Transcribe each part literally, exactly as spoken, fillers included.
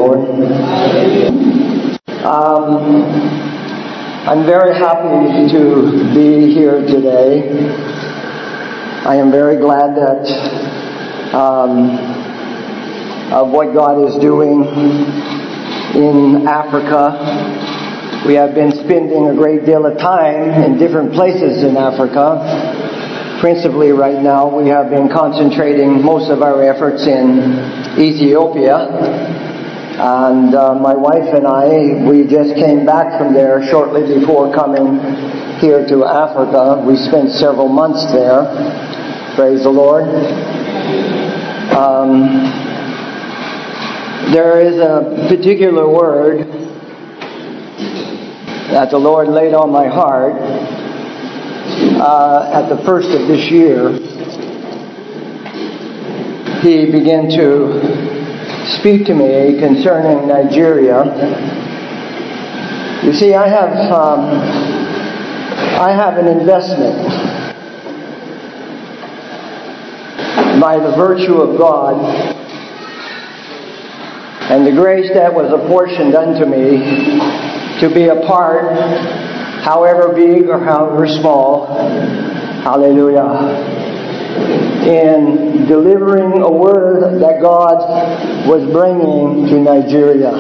Lord. Um, I'm very happy to be here today. I am very glad that um, of what God is doing in Africa. We have been spending a great deal of time in different places in Africa. Principally right now, we have been concentrating most of our efforts in Ethiopia. And uh, my wife and I, we just came back from there shortly before coming here to Africa. We spent several months there. Praise the Lord. Um, there is a particular word that the Lord laid on my heart uh, at the first of this year. He began to speak to me concerning Nigeria. You see, I have um, I have an investment by the virtue of God and the grace that was apportioned unto me to be a part, however big or however small, hallelujah, in delivering a word that God was bringing to Nigeria.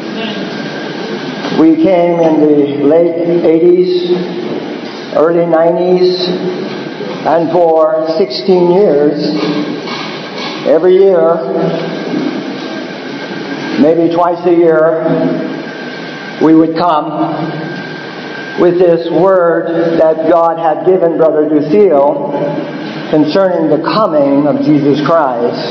We came in the late eighties, early nineties, and for sixteen years, every year, maybe twice a year, we would come with this word that God had given Brother Duthil concerning the coming of Jesus Christ.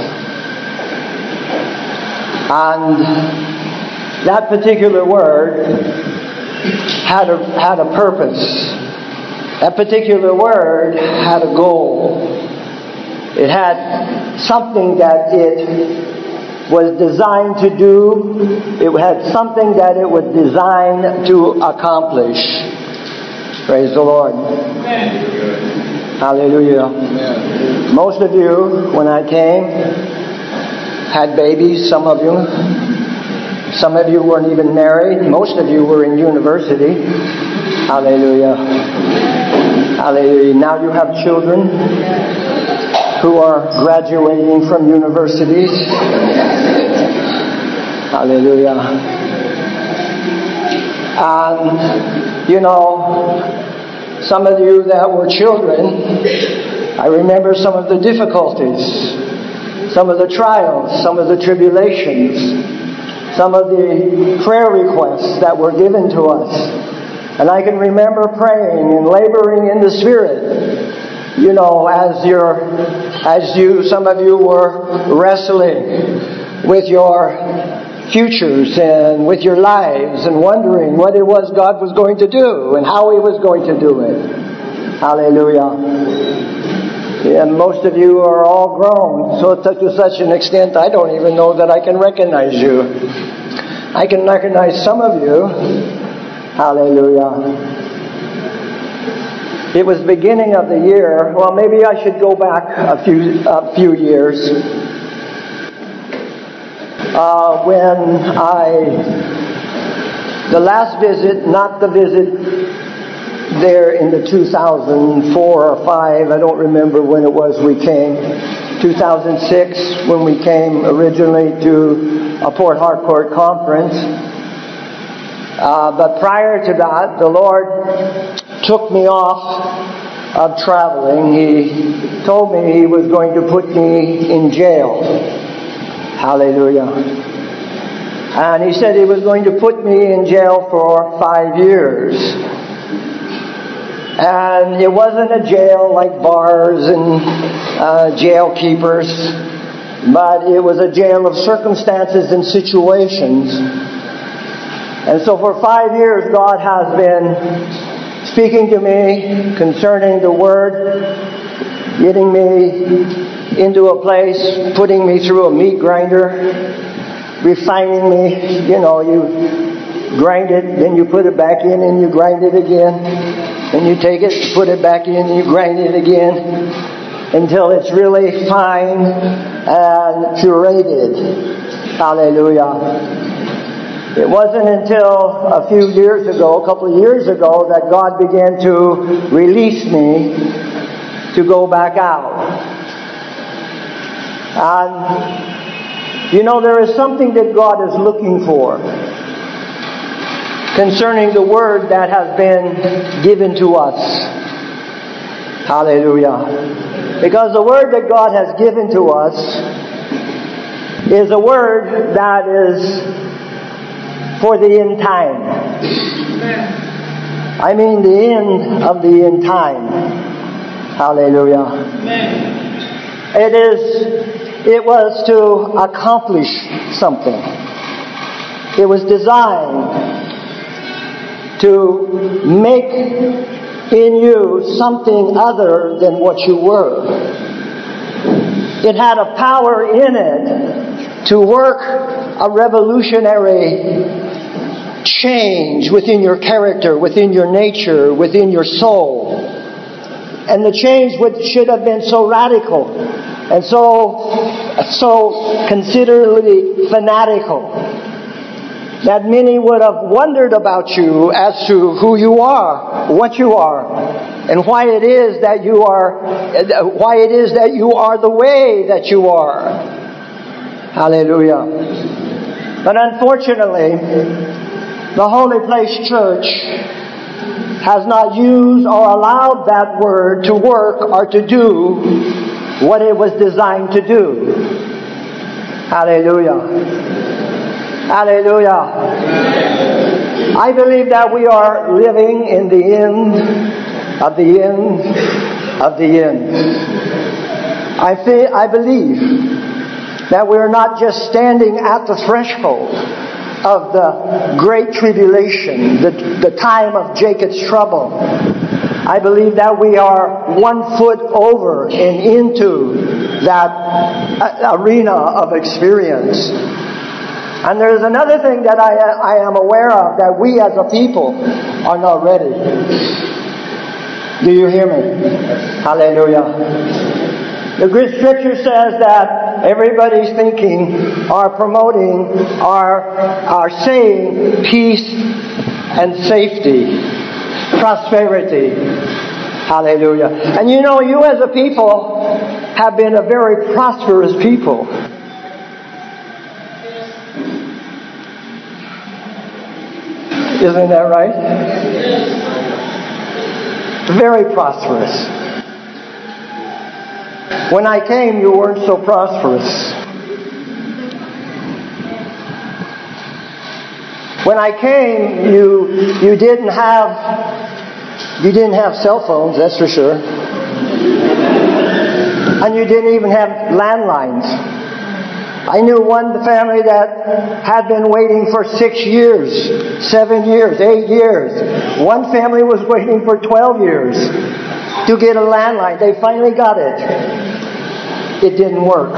And that particular word had a, had a purpose. That particular word had a goal. It had something that it was designed to do. It had something that it was designed to accomplish. Praise the Lord. Amen. Hallelujah. Amen. Most of you, when I came, had babies. Some of you. Some of you weren't even married. Most of you were in university. Hallelujah. Hallelujah. Now you have children who are graduating from universities. Hallelujah. And, you know, some of you that were children, I remember some of the difficulties, some of the trials, some of the tribulations, some of the prayer requests that were given to us. And I can remember praying and laboring in the Spirit, you know, as you're, as you, some of you were wrestling with your futures and with your lives and wondering what it was God was going to do and how He was going to do it. Hallelujah. And most of you are all grown, so to such an extent I don't even know that I can recognize you. I can recognize some of you. Hallelujah. It was beginning of the year. Well, maybe I should go back a few a few years. Uh, when I, the last visit, not the visit there in the two thousand four or five, I don't remember when it was we came, two thousand six, when we came originally to a Port Harcourt conference. Uh, but prior to that, the Lord took me off of traveling. He told me He was going to put me in jail. Hallelujah. And He said He was going to put me in jail for five years. And it wasn't a jail like bars and uh, jail keepers, but it was a jail of circumstances and situations. And so for five years, God has been speaking to me concerning the Word, getting me into a place, putting me through a meat grinder, refining me. You know, you grind it, then you put it back in and you grind it again. Then you take it, put it back in, and you grind it again until it's really fine and curated. Hallelujah. It wasn't until a few years ago, a couple of years ago, that God began to release me to go back out. And, you know, there is something that God is looking for concerning the word that has been given to us. Hallelujah. Because the word that God has given to us is a word that is for the end time. I mean the end of the end time. Hallelujah. It is, it was to accomplish something. It was designed to make in you something other than what you were. It had a power in it to work a revolutionary change within your character, within your nature, within your soul. And the change would, should have been so radical and so, so considerably fanatical that many would have wondered about you as to who you are, what you are, and why it is that you are, why it is that you are the way that you are. Hallelujah. But unfortunately, the Holy Place Church has not used or allowed that word to work or to do what it was designed to do. Hallelujah. Hallelujah. I believe that we are living in the end of the end of the end. I feel, I believe that we're not just standing at the threshold of the great tribulation, the, the time of Jacob's trouble. I believe that we are one foot over and into that arena of experience. And there's another thing that I, I am aware of, that we as a people are not ready. Do you hear me? Hallelujah. The good scripture says that everybody's thinking, are promoting, are, are saying peace and safety, prosperity. Hallelujah. And you know, you as a people have been a very prosperous people. Isn't that right? Very prosperous. When I came, you weren't so prosperous. When I came, you you didn't have you didn't have cell phones, that's for sure. And you didn't even have landlines. I knew one family that had been waiting for six years, seven years, eight years. One family was waiting for twelve years to get a landline. They finally got it. It didn't work.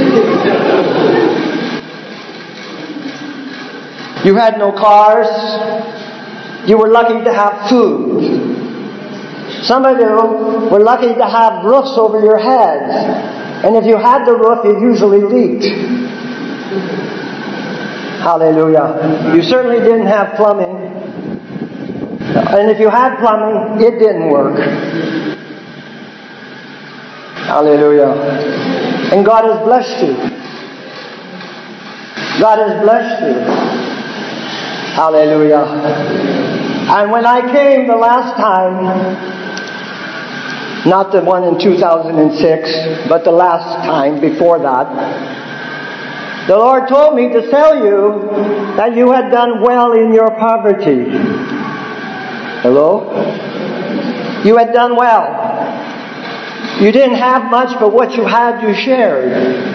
You had no cars. You were lucky to have food. Some of you were lucky to have roofs over your heads. And if you had the roof, it usually leaked. Hallelujah. You certainly didn't have plumbing. And if you had plumbing, it didn't work. Hallelujah. And God has blessed you. God has blessed you. Hallelujah. And when I came the last time, not the one in two thousand six, but the last time before that, the Lord told me to tell you that you had done well in your poverty. Hello? You had done well. You didn't have much, but what you had, you shared.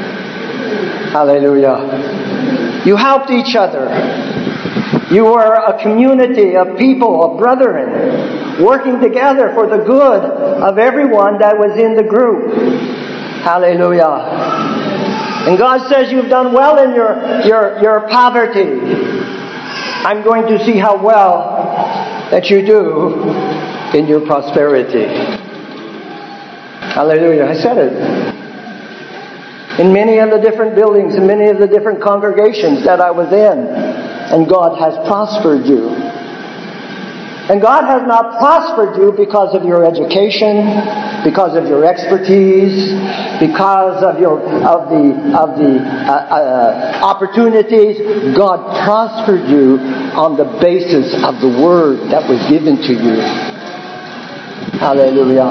Hallelujah. You helped each other. You were a community of people, of brethren, working together for the good of everyone that was in the group. Hallelujah. And God says you've done well in your, your, your poverty. I'm going to see how well that you do in your prosperity. Hallelujah. I said it. in many of the different buildings, in many of the different congregations that I was in. And God has prospered you. And God has not prospered you because of your education, because of your expertise, because of your of the of the uh, uh, opportunities. God prospered you on the basis of the word that was given to you. Hallelujah.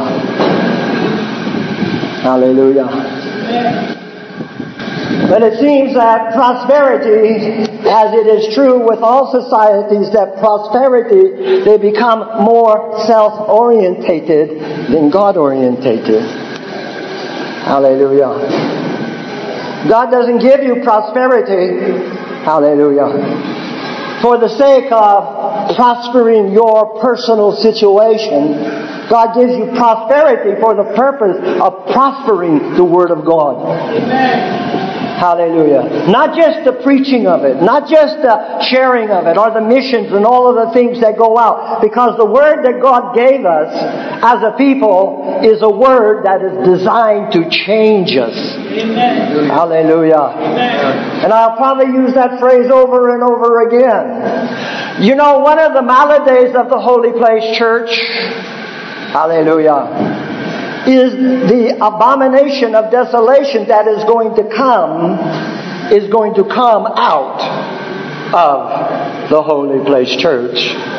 Hallelujah. But it seems that prosperity, as it is true with all societies, that prosperity, they become more self-orientated than God-orientated. Hallelujah. God doesn't give you prosperity, hallelujah, for the sake of prospering your personal situation. God gives you prosperity for the purpose of prospering the Word of God. Amen. Hallelujah. Not just the preaching of it, not just the sharing of it, or the missions and all of the things that go out. Because the Word that God gave us as a people is a Word that is designed to change us. Amen. Hallelujah. Amen. And I'll probably use that phrase over and over again. You know, one of the maladies of the Holy Place Church, hallelujah, is the abomination of desolation that is going to come, is going to come out of the Holy Place Church.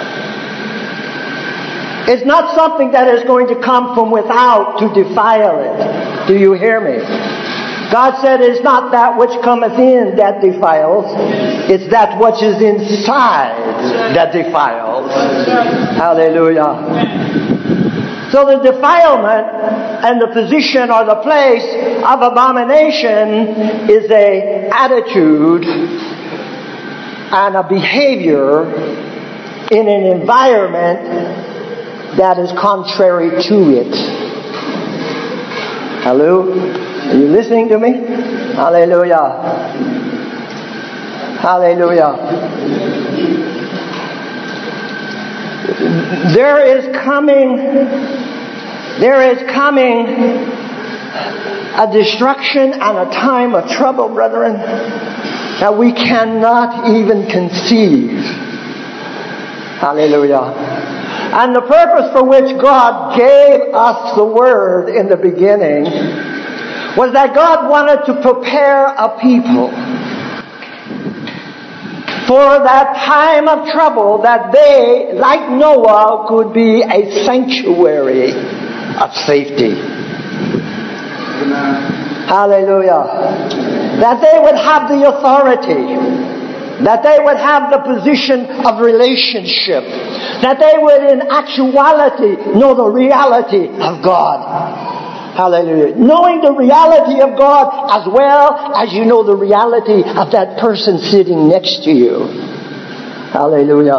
It's not something that is going to come from without to defile it. Do you hear me? God said it's not that which cometh in that defiles, it's that which is inside that defiles. Hallelujah. So the defilement and the position or the place of abomination is a attitude and a behavior in an environment that is contrary to it. Hello? Are you listening to me? Hallelujah. Hallelujah. There is coming, there is coming a destruction and a time of trouble, brethren, that we cannot even conceive. Hallelujah. And the purpose for which God gave us the Word in the beginning was that God wanted to prepare a people for that time of trouble, that they, like Noah, could be a sanctuary of safety. Amen. Hallelujah. That they would have the authority, that they would have the position of relationship, that they would in actuality know the reality of God. Hallelujah. Knowing the reality of God as well as you know the reality of that person sitting next to you. Hallelujah.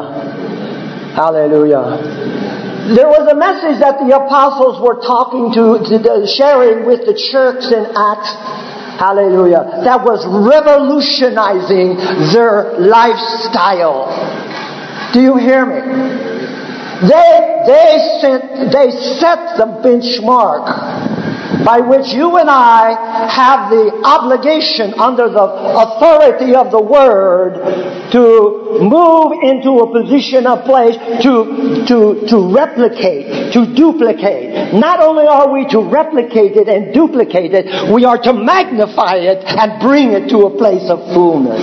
Hallelujah. There was a message that the apostles were talking to, to sharing with the church in Acts. Hallelujah. That was revolutionizing their lifestyle. Do you hear me? They, they, set, they set the benchmark by which you and I have the obligation under the authority of the Word to move into a position of place to, to, to replicate, to duplicate. Not only are we to replicate it and duplicate it, we are to magnify it and bring it to a place of fullness.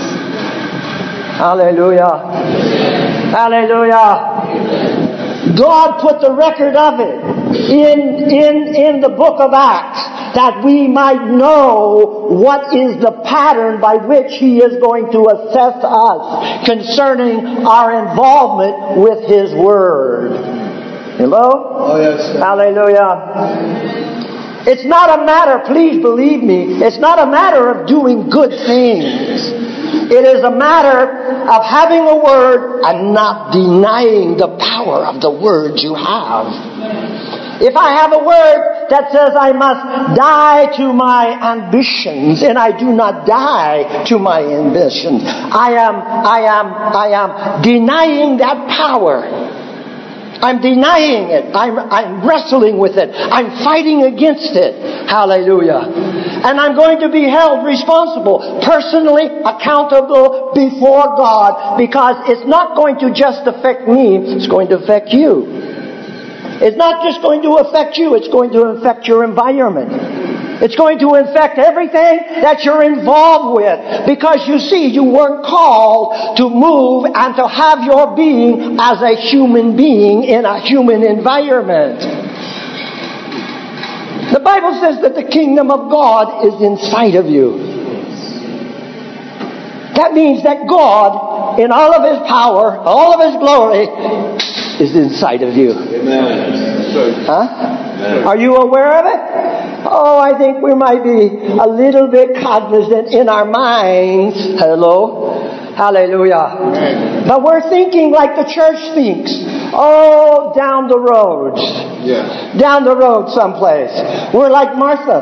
Hallelujah. Hallelujah. God put the record of it in, in, in the book of Acts, that we might know what is the pattern by which He is going to assess us concerning our involvement with His Word. Hello? Oh, yes, sir. Hallelujah. It's not a matter, please believe me, it's not a matter of doing good things. It is a matter of having a Word and not denying the power of the Word you have. If I have a Word that says I must die to my ambitions, and I do not die to my ambitions, I am, I am, I am denying that power. I'm denying it. I'm, I'm wrestling with it. I'm fighting against it. Hallelujah. And I'm going to be held responsible, personally accountable before God, because it's not going to just affect me, it's going to affect you. It's not just going to affect you, it's going to affect your environment. It's going to affect everything that you're involved with. Because you see, you weren't called to move and to have your being as a human being in a human environment. The Bible says that the kingdom of God is inside of you. That means that God, in all of His power, all of His glory, is inside of you. Amen. Huh? Amen. Are you aware of it? Oh, I think we might be a little bit cognizant in our minds. Hello? Hallelujah. Amen. But we're thinking like the church thinks. Oh, down the road. Yes. Down the road someplace. We're like Martha.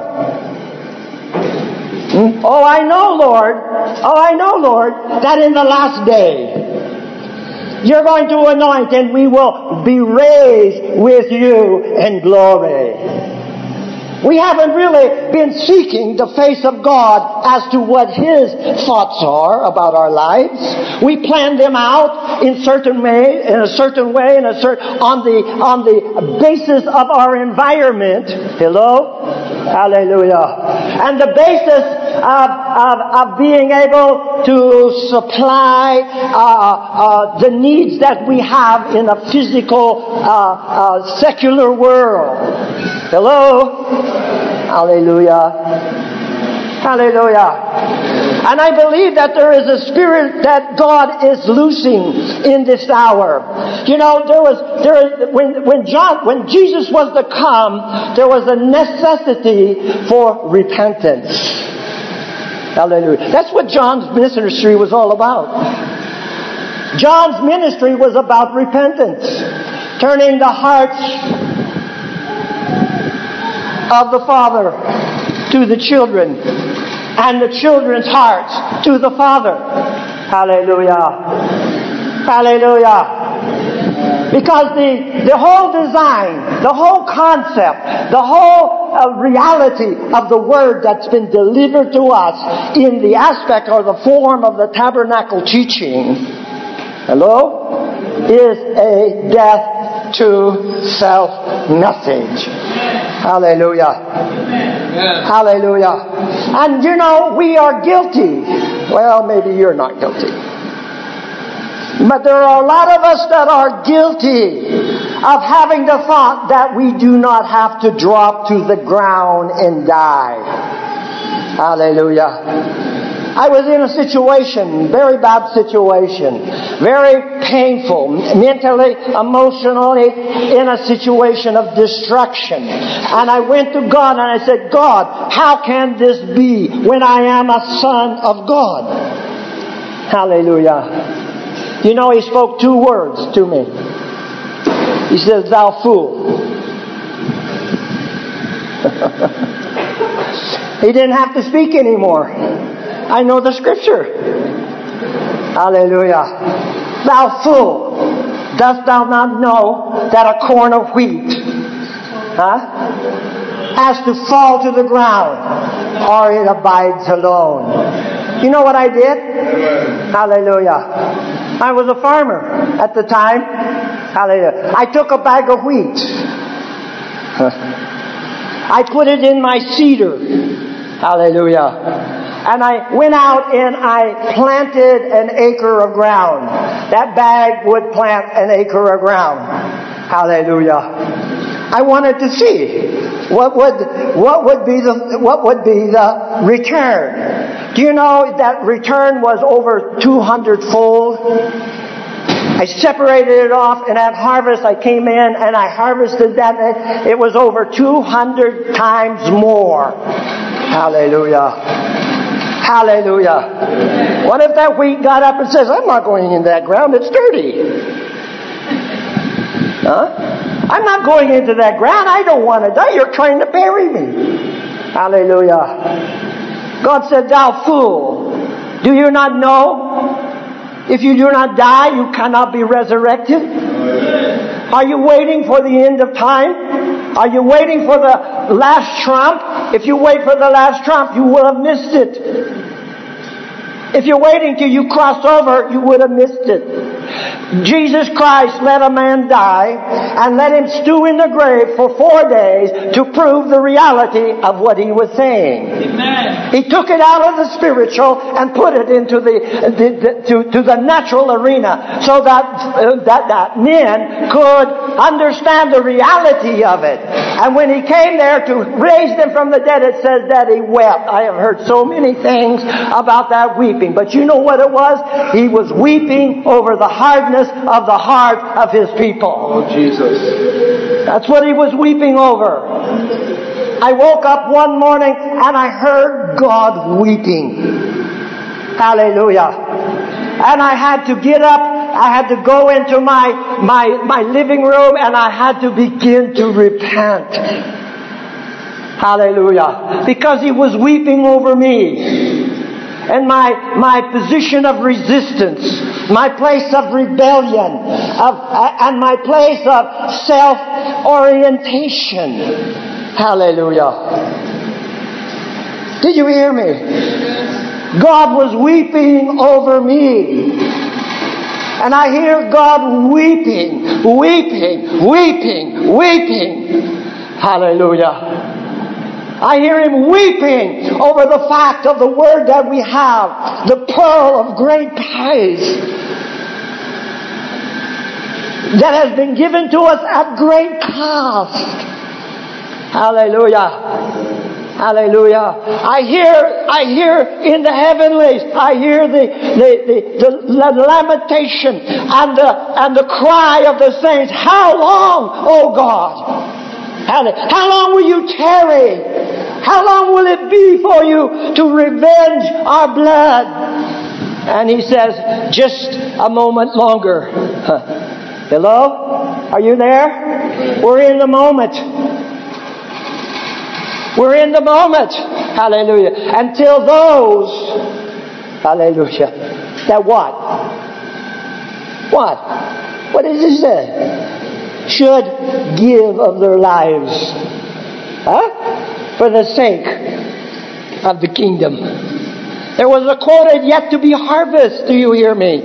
Hmm? Oh, I know, Lord. Oh, I know, Lord, that in the last day You're going to anoint and we will be raised with you in glory. We haven't really been seeking the face of God as to what His thoughts are about our lives. We plan them out in certain way, in a certain way, in a certain on the on the basis of our environment. Hello, hallelujah, and the basis of of, of being able to supply uh, uh, the needs that we have in a physical, uh, uh, secular world. Hello. Hallelujah. Hallelujah. And I believe that there is a spirit that God is loosing in this hour. You know, there was there is, when when John when Jesus was to come, there was a necessity for repentance. Hallelujah. That's what John's ministry was all about. John's ministry was about repentance, turning the hearts of the Father to the children, and the children's hearts to the Father. Hallelujah. Hallelujah. Because the, the whole design, the whole concept, the whole uh, reality of the Word that's been delivered to us in the aspect or the form of the tabernacle teaching, hello, is a death to self message. Hallelujah. Amen. Hallelujah. And you know, we are guilty. Well, maybe you're not guilty. But there are a lot of us that are guilty of having the thought that we do not have to drop to the ground and die. Hallelujah. I was in a situation, very bad situation, very painful, mentally, emotionally, in a situation of destruction. And I went to God and I said, God, how can this be when I am a son of God? Hallelujah. You know, He spoke two words to me. He says, thou fool. He didn't have to speak anymore. I know the scripture. Hallelujah. Thou fool, dost thou not know that a corn of wheat huh, has to fall to the ground or it abides alone? You know what I did? Hallelujah. I was a farmer at the time. Hallelujah. I took a bag of wheat. I put it in my cedar. Hallelujah. And I went out and I planted an acre of ground. That bag would plant an acre of ground. Hallelujah. I wanted to see what would what would be the what would be the return. Do you know that return was over two hundred fold? I separated it off, and at harvest I came in and I harvested that. It was over two hundred times more. Hallelujah. Hallelujah. What if that wheat got up and says, I'm not going into that ground, it's dirty. Huh? I'm not going into that ground, I don't want to die, you're trying to bury me. Hallelujah. God said, thou fool, do you not know? If you do not die, you cannot be resurrected. Are you waiting for the end of time? Are you waiting for the last trump? If you wait for the last trump, you will have missed it. If you're waiting till you cross over, you would have missed it. Jesus Christ let a man die and let him stew in the grave for four days to prove the reality of what he was saying. Amen. He took it out of the spiritual and put it into the, the, the to, to the natural arena so that, uh, that that men could understand the reality of it. And when he came there to raise them from the dead, it says that he wept. I have heard so many things about that weeping. But you know what it was? He was weeping over the hardness of the heart of his people. Oh, Jesus. That's what he was weeping over. I woke up one morning and I heard God weeping. Hallelujah. And I had to get up. I had to go into my, my, my living room and I had to begin to repent. Hallelujah. Because he was weeping over me. And my, my position of resistance, my place of rebellion, of, uh, and my place of self-orientation. Hallelujah. Did you hear me? God was weeping over me. And I hear God weeping, weeping, weeping, weeping. Hallelujah. I hear him weeping over the fact of the word that we have, the pearl of great price that has been given to us at great cost. Hallelujah. Hallelujah. I hear, I hear in the heavenlies, I hear the, the, the, the lamentation and the, and the cry of the saints. How long, O God? How long will you tarry? How long will it be for you to revenge our blood? And he says, just a moment longer. Hello? Are you there? We're in the moment. We're in the moment. Hallelujah. Until those, hallelujah, that what? What? What does it say? Should give of their lives. Huh? For the sake of the kingdom. There was a quoted yet to be harvest. Do you hear me?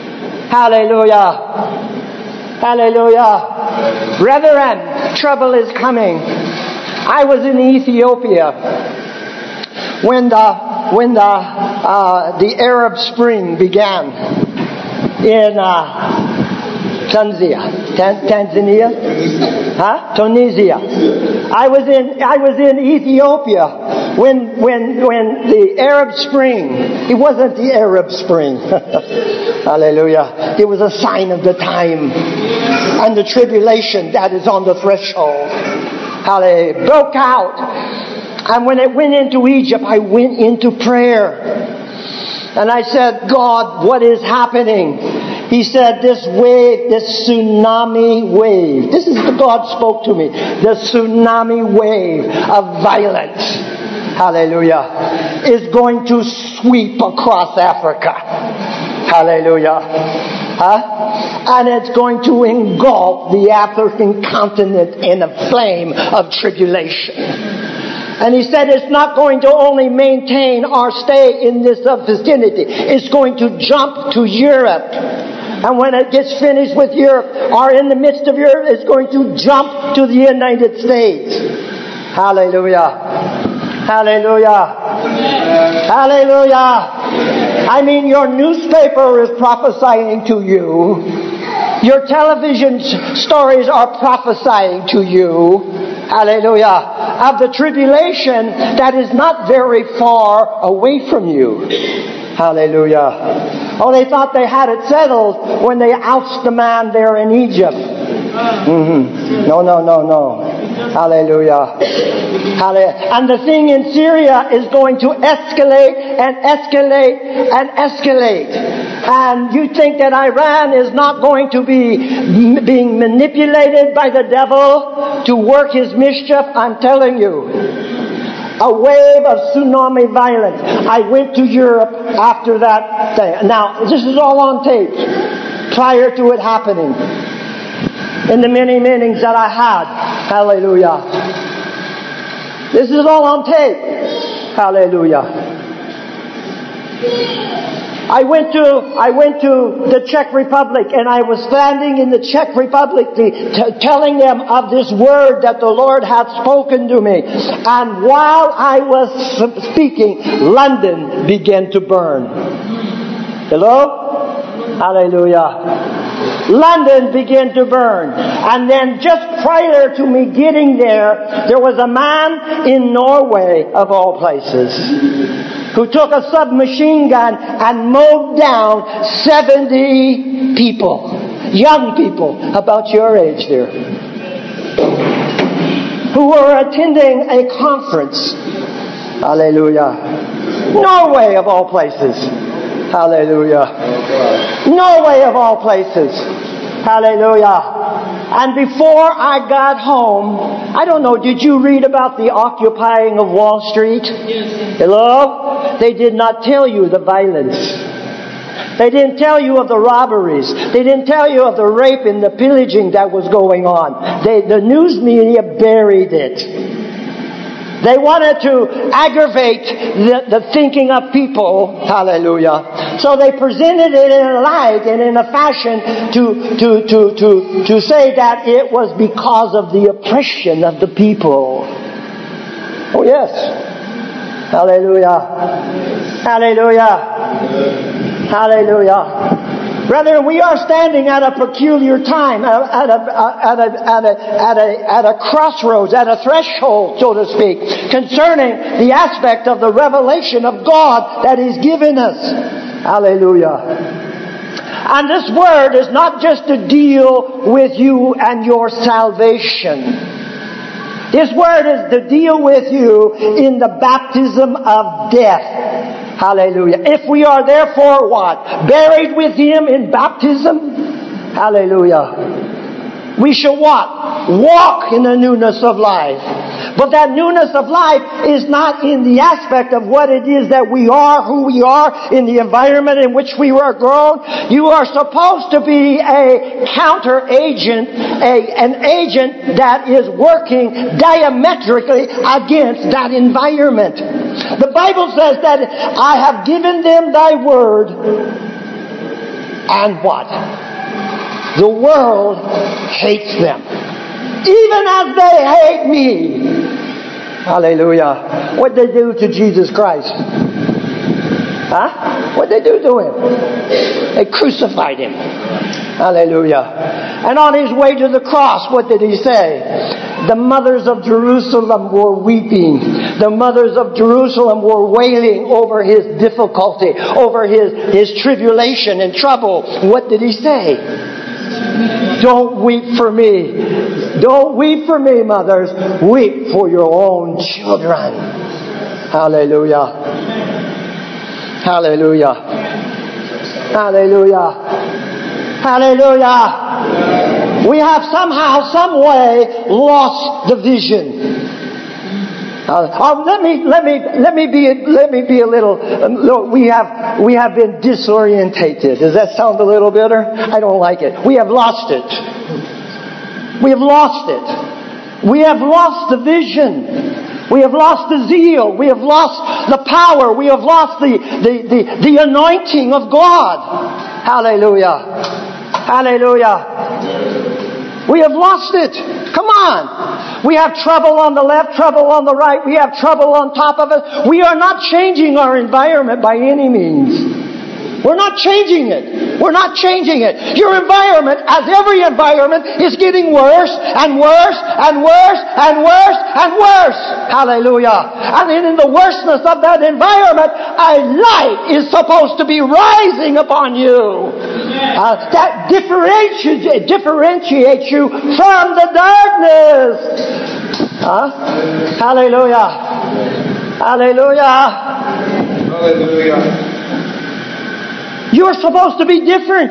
Hallelujah. Hallelujah. Brethren, trouble is coming. I was in Ethiopia when the when the uh, the Arab Spring began in uh, Tanzania, Tan- Tanzania, huh? Tunisia. I was in I was in Ethiopia when when when the Arab Spring. It wasn't the Arab Spring. Hallelujah! It was a sign of the time and the tribulation that is on the threshold. Hallelujah! Broke out, and when it went into Egypt, I went into prayer, and I said, God, what is happening? He said, this wave, this tsunami wave, this is what God spoke to me, the tsunami wave of violence, hallelujah, is going to sweep across Africa. Hallelujah. Huh? And it's going to engulf the African continent in a flame of tribulation. And he said it's not going to only maintain our stay in this vicinity. It's going to jump to Europe. And when it gets finished with Europe, or in the midst of Europe, it's going to jump to the United States. Hallelujah. Hallelujah. Hallelujah. I mean, your newspaper is prophesying to you. Your television stories are prophesying to you. Hallelujah. Of the tribulation that is not very far away from you. Hallelujah. Oh, they thought they had it settled when they ousted the man there in Egypt. Mm-hmm. No, no, no, no. Hallelujah. Hallelujah. And the thing in Syria is going to escalate and escalate and escalate. And you think that Iran is not going to be being manipulated by the devil to work his mischief? I'm telling you. A wave of tsunami violence. I went to Europe after that thing. Now, this is all on tape. Prior to it happening. in the many meetings that I had. Hallelujah. This is all on tape. Hallelujah. I went to I went to the Czech Republic, and I was standing in the Czech Republic t- t- telling them of this word that the Lord had spoken to me. And while I was speaking, London began to burn. Hello? Hallelujah. London began to burn. And then just prior to me getting there, there was a man in Norway, of all places, who took a submachine gun and mowed down seventy people, young people about your age there, who were attending a conference. Hallelujah. Norway, of all places. Hallelujah. Norway, of all places. Hallelujah. And before I got home, I don't know, did you read about the occupying of Wall Street? Yes. Hello? They did not tell you the violence. They didn't tell you of the robberies. They didn't tell you of the rape and the pillaging that was going on. They, the news media buried it. They wanted to aggravate the, the thinking of people. Hallelujah. So they presented it in a light and in a fashion to, to, to, to, to say that it was because of the oppression of the people. Oh yes. Hallelujah. Hallelujah. Hallelujah. Brethren, we are standing at a peculiar time, at a, at a, at a, at a, at a, at a crossroads, at a threshold, so to speak, concerning the aspect of the revelation of God that He's given us. Hallelujah. And this word is not just to deal with you and your salvation. This word is to deal with you in the baptism of death. Hallelujah. If we are therefore what? Buried with Him in baptism? Hallelujah. We shall what? Walk in the newness of life. But that newness of life is not in the aspect of what it is that we are, who we are, in the environment in which we were grown. You are supposed to be a counter agent, a, an agent that is working diametrically against that environment. The Bible says that I have given them thy word, and what? The world hates them, even as they hate me. Hallelujah. What did they do to Jesus Christ? Huh? What did they do to Him? They crucified Him. Hallelujah. And on His way to the cross, what did He say? The mothers of Jerusalem were weeping. The mothers of Jerusalem were wailing over His difficulty, over His, His tribulation and trouble. What did He say? Don't weep for me. Don't weep for me, mothers. Weep for your own children. Hallelujah. Hallelujah. Hallelujah. Hallelujah. We have somehow, some way lost the vision. Uh, uh, let me let me let me be let me be a little. Um, we have we have been disorientated. Does that sound a little bitter? I don't like it. We have lost it. We have lost it. We have lost the vision. We have lost the zeal. We have lost the power. We have lost the the the, the anointing of God. Hallelujah. Hallelujah. We have lost it. Come on. We have trouble on the left, trouble on the right. We have trouble on top of it. We are not changing our environment by any means. We're not changing it. We're not changing it. Your environment, as every environment, is getting worse and worse and worse and worse and worse. Hallelujah. And then in the worseness of that environment, a light is supposed to be rising upon you. Uh, that differentiates, differentiates you from the darkness. Huh? Hallelujah. Hallelujah. Hallelujah. You're supposed to be different.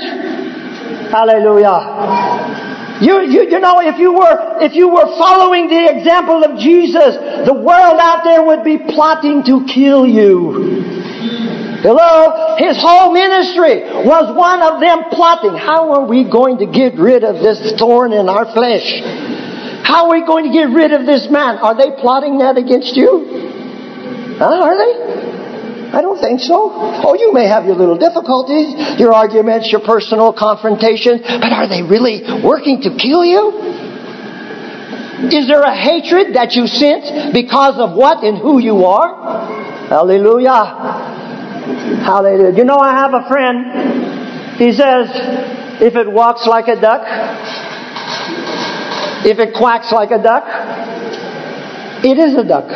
Hallelujah. You, you, you know, if you were, if you were following the example of Jesus, the world out there would be plotting to kill you. Hello? His whole ministry was one of them plotting. How are we going to get rid of this thorn in our flesh? How are we going to get rid of this man? Are they plotting that against you? Huh? Are they? I don't think so. Oh, you may have your little difficulties, your arguments, your personal confrontations, but are they really working to kill you? Is there a hatred that you sense because of what and who you are? Hallelujah. Hallelujah. You know, I have a friend. He says, if it walks like a duck, if it quacks like a duck, it is a duck.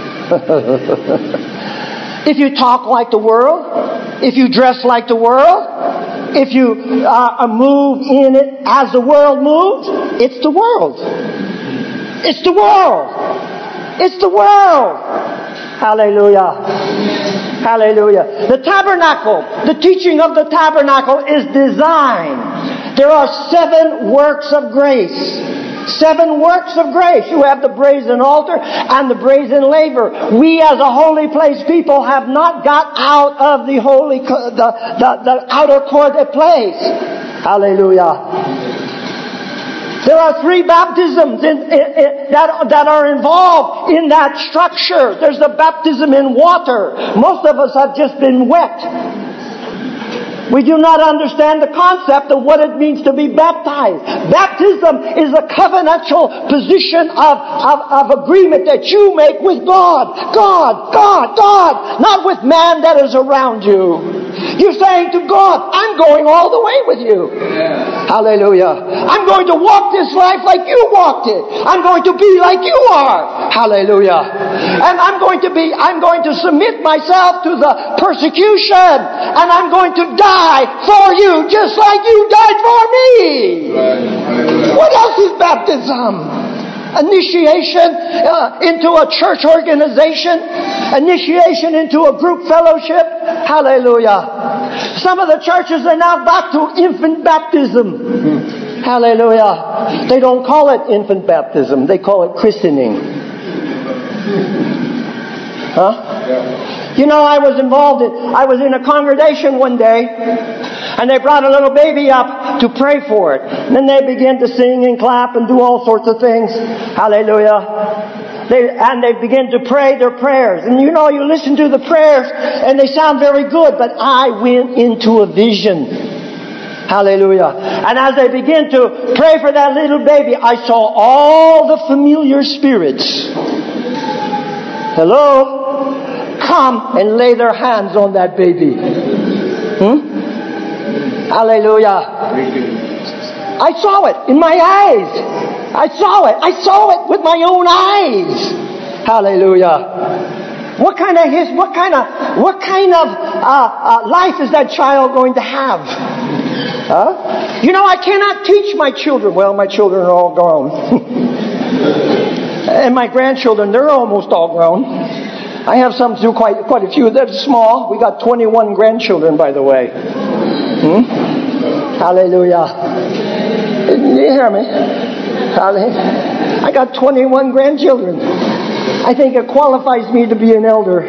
If you talk like the world, if you dress like the world, if you uh, move in it as the world moves, it's the world. It's the world. It's the world. Hallelujah. Hallelujah. The tabernacle, the teaching of the tabernacle is designed. There are seven works of grace. Seven works of grace. You have the brazen altar and the brazen laver. We as a holy place people have not got out of the holy, the, the, the outer court place. Hallelujah. There are three baptisms in, in, in, that, that are involved in that structure. There's the baptism in water. Most of us have just been wet. We do not understand the concept of what it means to be baptized. Baptism is a covenantal position of, of, of agreement that you make with God. God, God, God, not with man that is around you. You're saying to God, I'm going all the way with you. Yeah. Hallelujah. I'm going to walk this life like you walked it. I'm going to be like you are. Hallelujah. And I'm going to be, I'm going to submit myself to the persecution. And I'm going to die for you just like you died for me. Right. What else is baptism? Initiation uh, into a church organization. Initiation into a group fellowship. Hallelujah. Some of the churches are now back to infant baptism. Hallelujah. They don't call it infant baptism. They call it christening. Huh? You know, I was involved in, I was in a congregation one day, and they brought a little baby up to pray for it. And then they began to sing and clap and do all sorts of things. Hallelujah. They, and they begin to pray their prayers. And you know, you listen to the prayers, and they sound very good, but I went into a vision. Hallelujah. And as they began to pray for that little baby, I saw all the familiar spirits. Hello? Come and lay their hands on that baby. Hmm? Hallelujah. I saw it in my eyes. I saw it. I saw it with my own eyes. Hallelujah. What kind of his, what kind of, what kind of uh, uh, life is that child going to have? Huh? You know, I cannot teach my children. Well, my children are all grown. And my grandchildren, they're almost all grown. I have some too, quite quite a few. They're small. We got twenty-one grandchildren, by the way. Hmm? Hallelujah. You hear me? Hallelujah. I got twenty-one grandchildren. I think it qualifies me to be an elder.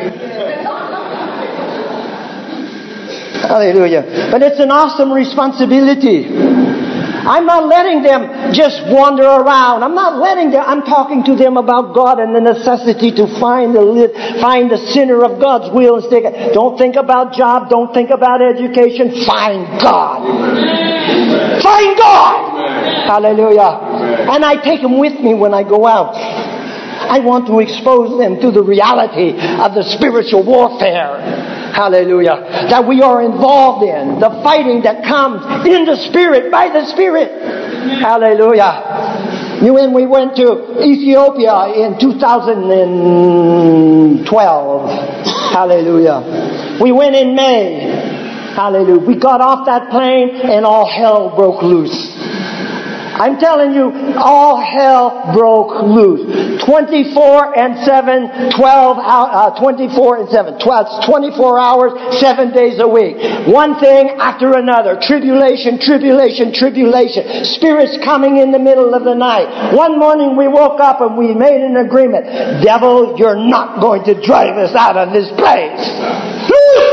Hallelujah. But it's an awesome responsibility. I'm not letting them just wander around. I'm not letting them, I'm talking to them about God and the necessity to find the find the center of God's will and stick it. Don't think about job. Don't think about education. Find God. Find God. Hallelujah. And I take them with me when I go out. I want to expose them to the reality of the spiritual warfare. Hallelujah. That we are involved in. The fighting that comes in the Spirit, by the Spirit. Hallelujah. You and we went to Ethiopia in two thousand twelve. Hallelujah. We went in May. Hallelujah. We got off that plane and all hell broke loose. I'm telling you, all hell broke loose. twenty-four and seven, twelve, uh, twenty-four and seven, twelve, twenty-four hours, seven days a week. One thing after another. Tribulation, tribulation, tribulation. Spirits coming in the middle of the night. One morning we woke up and we made an agreement. Devil, you're not going to drive us out of this place.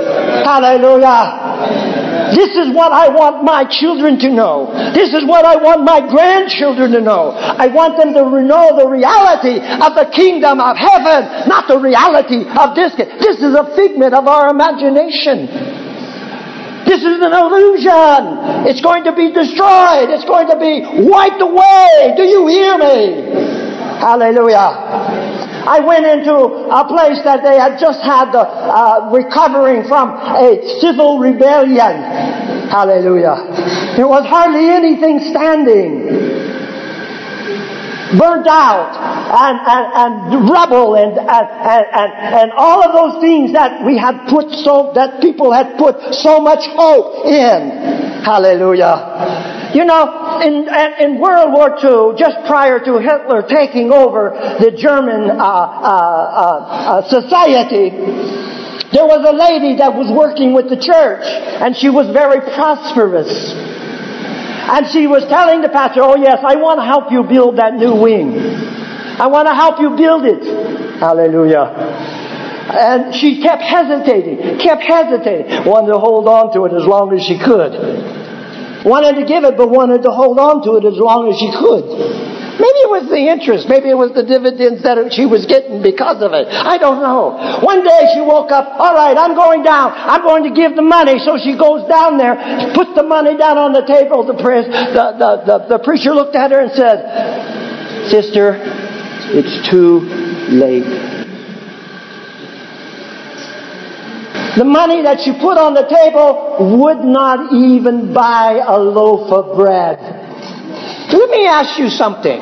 Hallelujah. This is what I want my children to know. This is what I want my grandchildren to know. I want them to know the reality of the kingdom of heaven, not the reality of this. This is a figment of our imagination. This is an illusion. It's going to be destroyed. It's going to be wiped away. Do you hear me? Hallelujah. I went into a place that they had just had the uh, recovering from a civil rebellion. Hallelujah. There was hardly anything standing. Burnt out and, and, and rubble and, and, and, and all of those things that we had put so, that people had put so much hope in. Hallelujah. You know, in, in World War Two, just prior to Hitler taking over the German uh, uh, uh, society, there was a lady that was working with the church, and she was very prosperous. And she was telling the pastor, oh yes, I want to help you build that new wing. I want to help you build it. Hallelujah. And she kept hesitating, kept hesitating. Wanted to hold on to it as long as she could. Wanted to give it, but wanted to hold on to it as long as she could. Maybe it was the interest. Maybe it was the dividends that she was getting because of it. I don't know. One day she woke up, all right, I'm going down. I'm going to give the money. So she goes down there, puts the money down on the table. The, pre- the, the, the, the preacher looked at her and said, sister, it's too late. The money that she put on the table would not even buy a loaf of bread. Let me ask you something.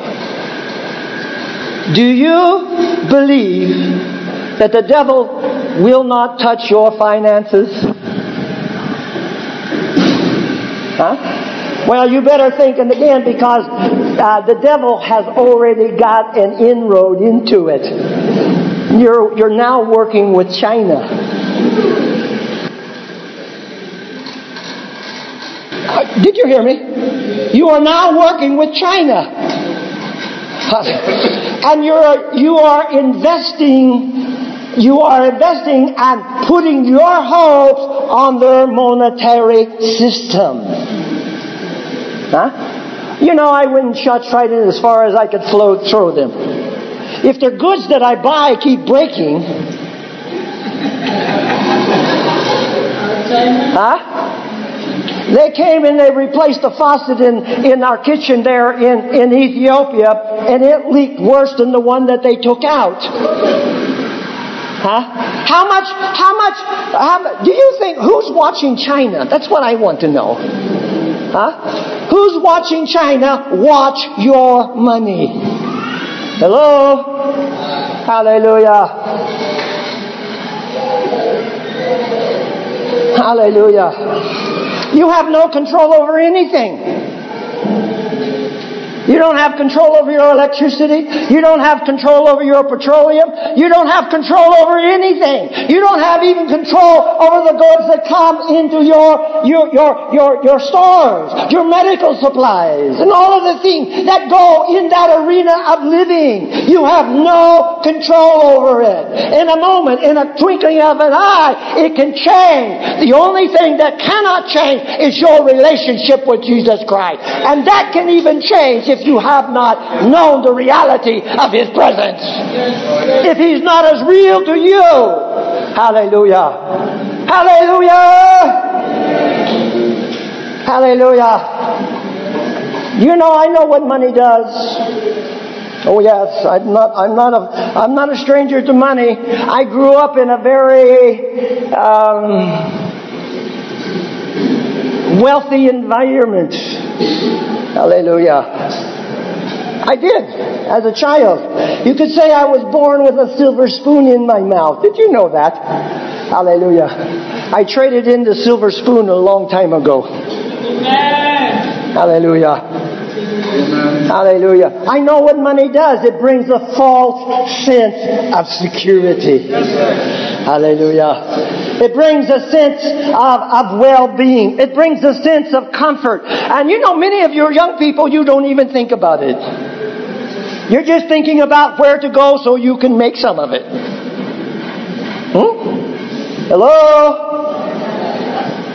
Do you believe that the devil will not touch your finances? Huh? Well, you better think again, because uh, the devil has already got an inroad into it. You're, you're now working with China. Did you hear me? You are now working with China. And you're, you are investing, you are investing and putting your hopes on their monetary system. Huh? You know, I wouldn't shot right in as far as I could flow, throw them. If the goods that I buy keep breaking, huh? They came and they replaced the faucet in, in our kitchen there in, in Ethiopia, and it leaked worse than the one that they took out. Huh? How much, how much, how much, do you think, who's watching China? That's what I want to know. Huh? Who's watching China? Watch your money. Hello? Hallelujah. Hallelujah. You have no control over anything. You don't have control over your electricity. You don't have control over your petroleum. You don't have control over anything. You don't have even control over the goods that come into your your your your, your stores, your medical supplies, and all of the things that go in that arena of living. You have no control over it. In a moment, in a twinkling of an eye, it can change. The only thing that cannot change is your relationship with Jesus Christ. And that can even change if you have not known the reality of His presence. If He's not as real to you. Hallelujah. Hallelujah. Hallelujah. You know, I know what money does. Oh yes, I'm not. I'm not a. I'm not a stranger to money. I grew up in a very um, wealthy environment. Hallelujah. I did, as a child. You could say I was born with a silver spoon in my mouth. Did you know that? Hallelujah. I traded in the silver spoon a long time ago. Amen. Hallelujah. Amen. Hallelujah. I know what money does. It brings a false sense of security. Hallelujah. It brings a sense of, of well-being. It brings a sense of comfort. And you know, many of your young people, you don't even think about it. You're just thinking about where to go so you can make some of it. Hmm? Hello?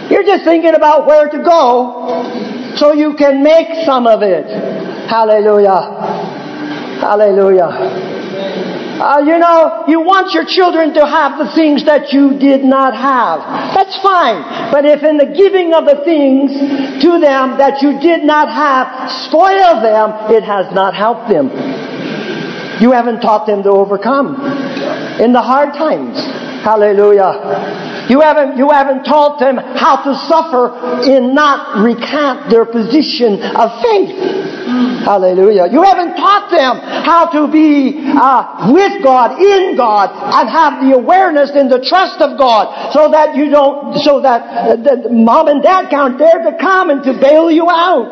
You're just thinking about where to go so you can make some of it. Hallelujah. Hallelujah. Uh, you know, you want your children to have the things that you did not have. That's fine. But if in the giving of the things to them that you did not have spoil them, it has not helped them. You haven't taught them to overcome in the hard times. Hallelujah. You haven't, you haven't taught them how to suffer in not recant their position of faith. Hallelujah. You haven't taught them how to be uh, with God, in God, and have the awareness and the trust of God, so that you don't, so that uh, the mom and dad can't dare to come and to bail you out.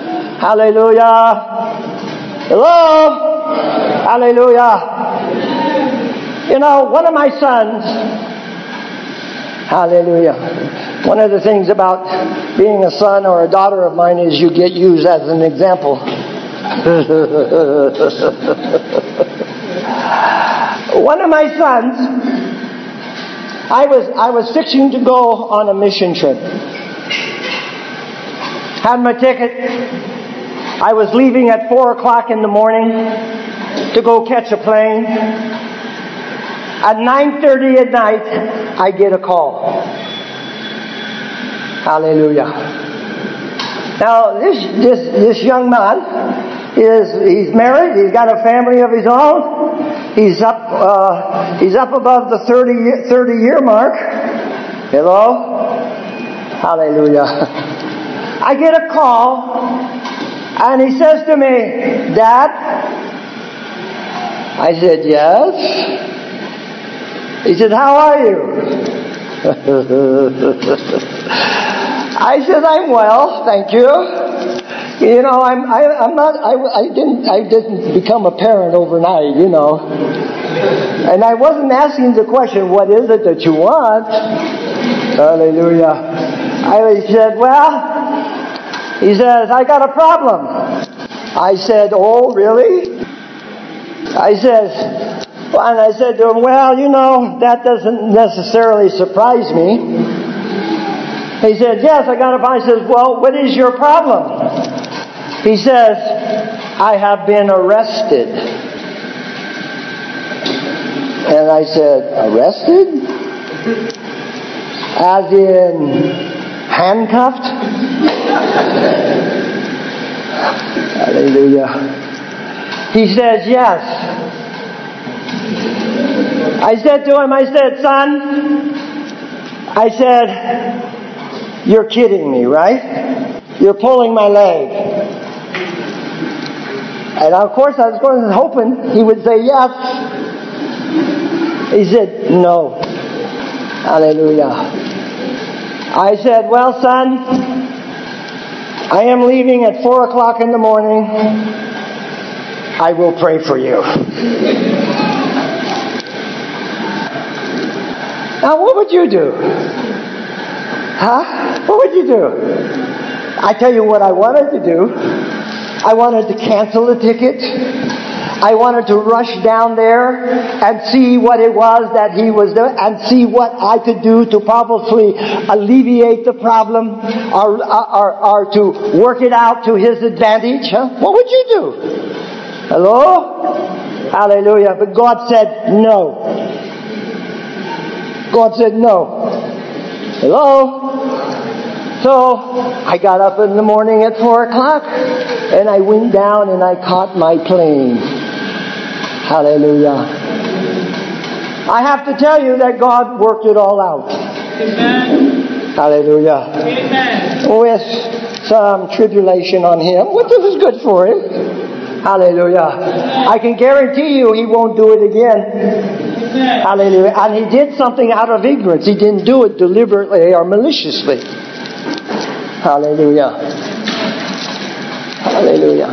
Hallelujah. Hello. Hallelujah. You know, one of my sons, hallelujah. One of the things about being a son or a daughter of mine is you get used as an example. One of my sons, I was I was fixing to go on a mission trip. Had my ticket. I was leaving at four o'clock in the morning to go catch a plane. At nine thirty at night, I get a call. Hallelujah. Now, this this this young man is he's married. He's got a family of his own. He's up uh, he's up above the thirty, thirty year mark. Hello. Hallelujah. I get a call, and he says to me, "Dad." I said, "Yes." He said, "How are you?" I said, "I'm well, thank you. You know, I'm I, I'm not I, I didn't I didn't become a parent overnight, you know. And I wasn't asking the question, what is it that you want?" Hallelujah. I said, "Well," he says, "I got a problem." I said, "Oh, really?" I said, and I said to him, "Well, you know, that doesn't necessarily surprise me." He said, "Yes, I got a problem." I said, "Well, what is your problem?" He says, "I have been arrested." And I said, "Arrested? As in handcuffed?" Hallelujah. He says, "Yes." I said to him, I said, "Son," I said, "you're kidding me, right? You're pulling my leg." And of course I was going hoping he would say yes. He said, "No." Hallelujah. I said, "Well, son, I am leaving at four o'clock in the morning. I will pray for you." Now, what would you do? Huh? What would you do? I tell you what I wanted to do. I wanted to cancel the ticket. I wanted to rush down there and see what it was that he was doing and see what I could do to probably alleviate the problem or, or, or to work it out to his advantage. Huh? What would you do? Hello? Hallelujah. But God said no. God said no. Hello? So I got up in the morning at four o'clock and I went down and I caught my plane. Hallelujah. I have to tell you that God worked it all out. Amen. Hallelujah. Amen. With some tribulation on him, which was good for him. Hallelujah. Amen. I can guarantee you he won't do it again. Hallelujah. And he did something out of ignorance. He didn't do it deliberately or maliciously. Hallelujah. Hallelujah.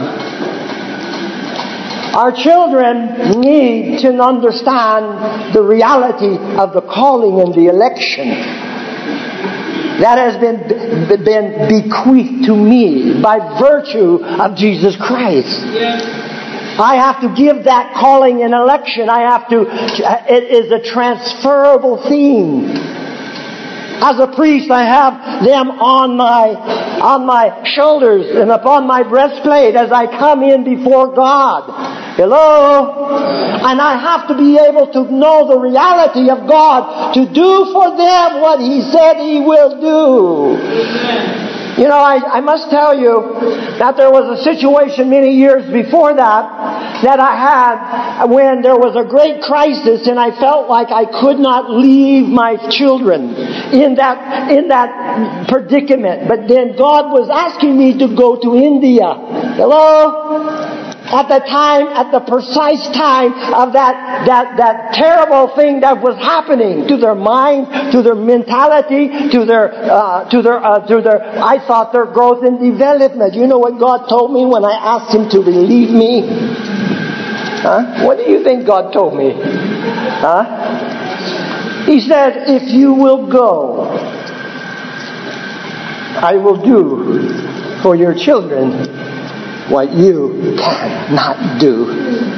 Our children need to understand the reality of the calling and the election that has been, been bequeathed to me by virtue of Jesus Christ. Yes. I have to give that calling and election. I have to, it is a transferable theme. As a priest, I have them on my on my shoulders and upon my breastplate as I come in before God. Hello? And I have to be able to know the reality of God to do for them what He said He will do. You know, I, I must tell you that there was a situation many years before that that I had when there was a great crisis and I felt like I could not leave my children in that in that predicament. But then God was asking me to go to India. Hello? At the time, at the precise time of that, that, that terrible thing that was happening to their mind, to their mentality, to their, uh, to their, uh, to their, I thought their growth and development. You know what God told me when I asked Him to relieve me? Huh? What do you think God told me? Huh? He said, if you will go, I will do for your children what you cannot do.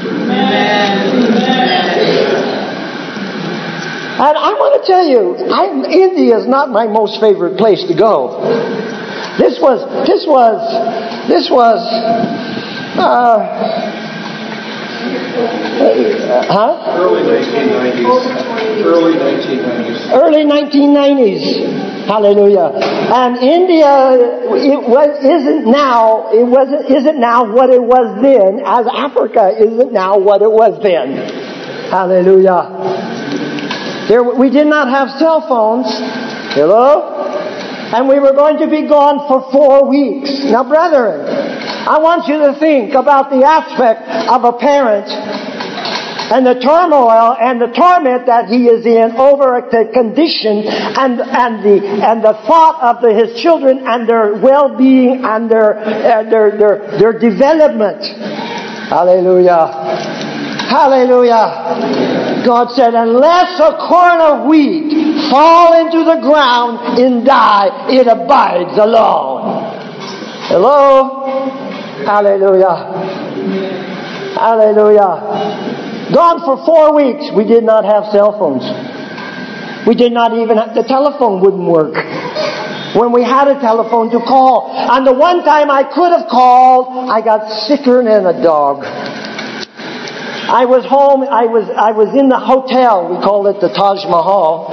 And I want to tell you, I'm, India is not my most favorite place to go. This was, this was, this was, uh, huh? Early nineteen nineties. Early nineteen nineties. Early nineteen nineties. Hallelujah. And India it was, isn't now, it wasn't, isn't now what it was then, as Africa isn't now what it was then. Hallelujah. There, we did not have cell phones. Hello? And we were going to be gone for four weeks. Now, brethren, I want you to think about the aspect of a parent and the turmoil and the torment that he is in over the condition and and the and the thought of the, his children and their well-being and their uh, their their their development. Hallelujah. Hallelujah. God said, unless a corn of wheat fall into the ground and die, it abides alone. Hello? Hallelujah. Hallelujah. Gone for four weeks. We did not have cell phones. We did not even have, the telephone wouldn't work. When we had a telephone to call. And the one time I could have called, I got sicker than a dog. I was home, I was, I was in the hotel. We called it the Taj Mahal.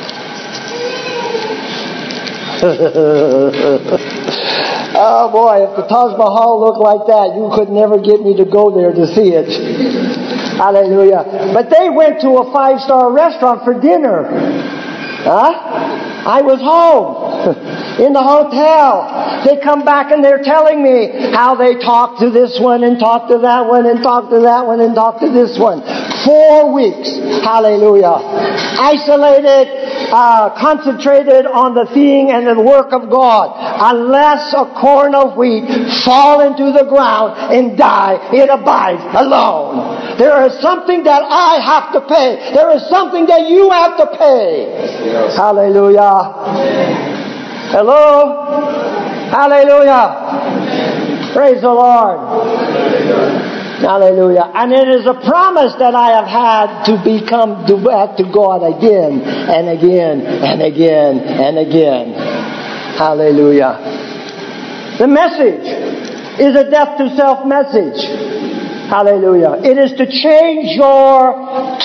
Oh boy, if the Taj Mahal looked like that, you could never get me to go there to see it. Hallelujah. But they went to a five-star restaurant for dinner. Huh? I was home in the hotel. They come back and they're telling me how they talked to this one and talked to that one and talked to that one and talked to this one. Four weeks. Hallelujah. Isolated, uh, concentrated on the thing and the work of God. Unless a corn of wheat fall into the ground and die, it abides alone. There is something that I have to pay. There is something that you have to pay. Yes. Hallelujah. Hello? Hallelujah. Praise the Lord. Hallelujah. And it is a promise that I have had to become to back to God again and again and again and again. Hallelujah. The message is a death to self message. Hallelujah. It is to change your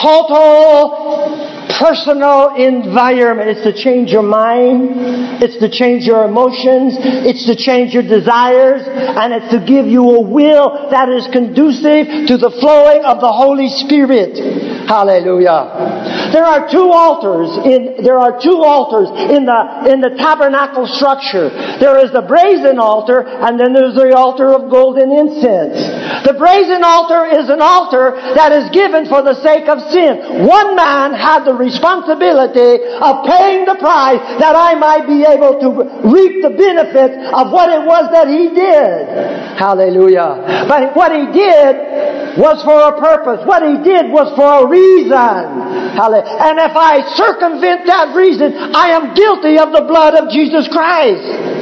total personal environment. It's to change your mind. It's to change your emotions. It's to change your desires. And it's to give you a will that is conducive to the flowing of the Holy Spirit. Hallelujah. There are two altars in, there are two altars in the, in the tabernacle structure. There is the brazen altar and then there's the altar of golden incense. The brazen altar is an altar that is given for the sake of sin. One man had the responsibility of paying the price that I might be able to reap the benefits of what it was that he did. Hallelujah. But what he did was for a purpose. What he did was for a reason. Hallelujah. And if I circumvent that reason, I am guilty of the blood of Jesus Christ.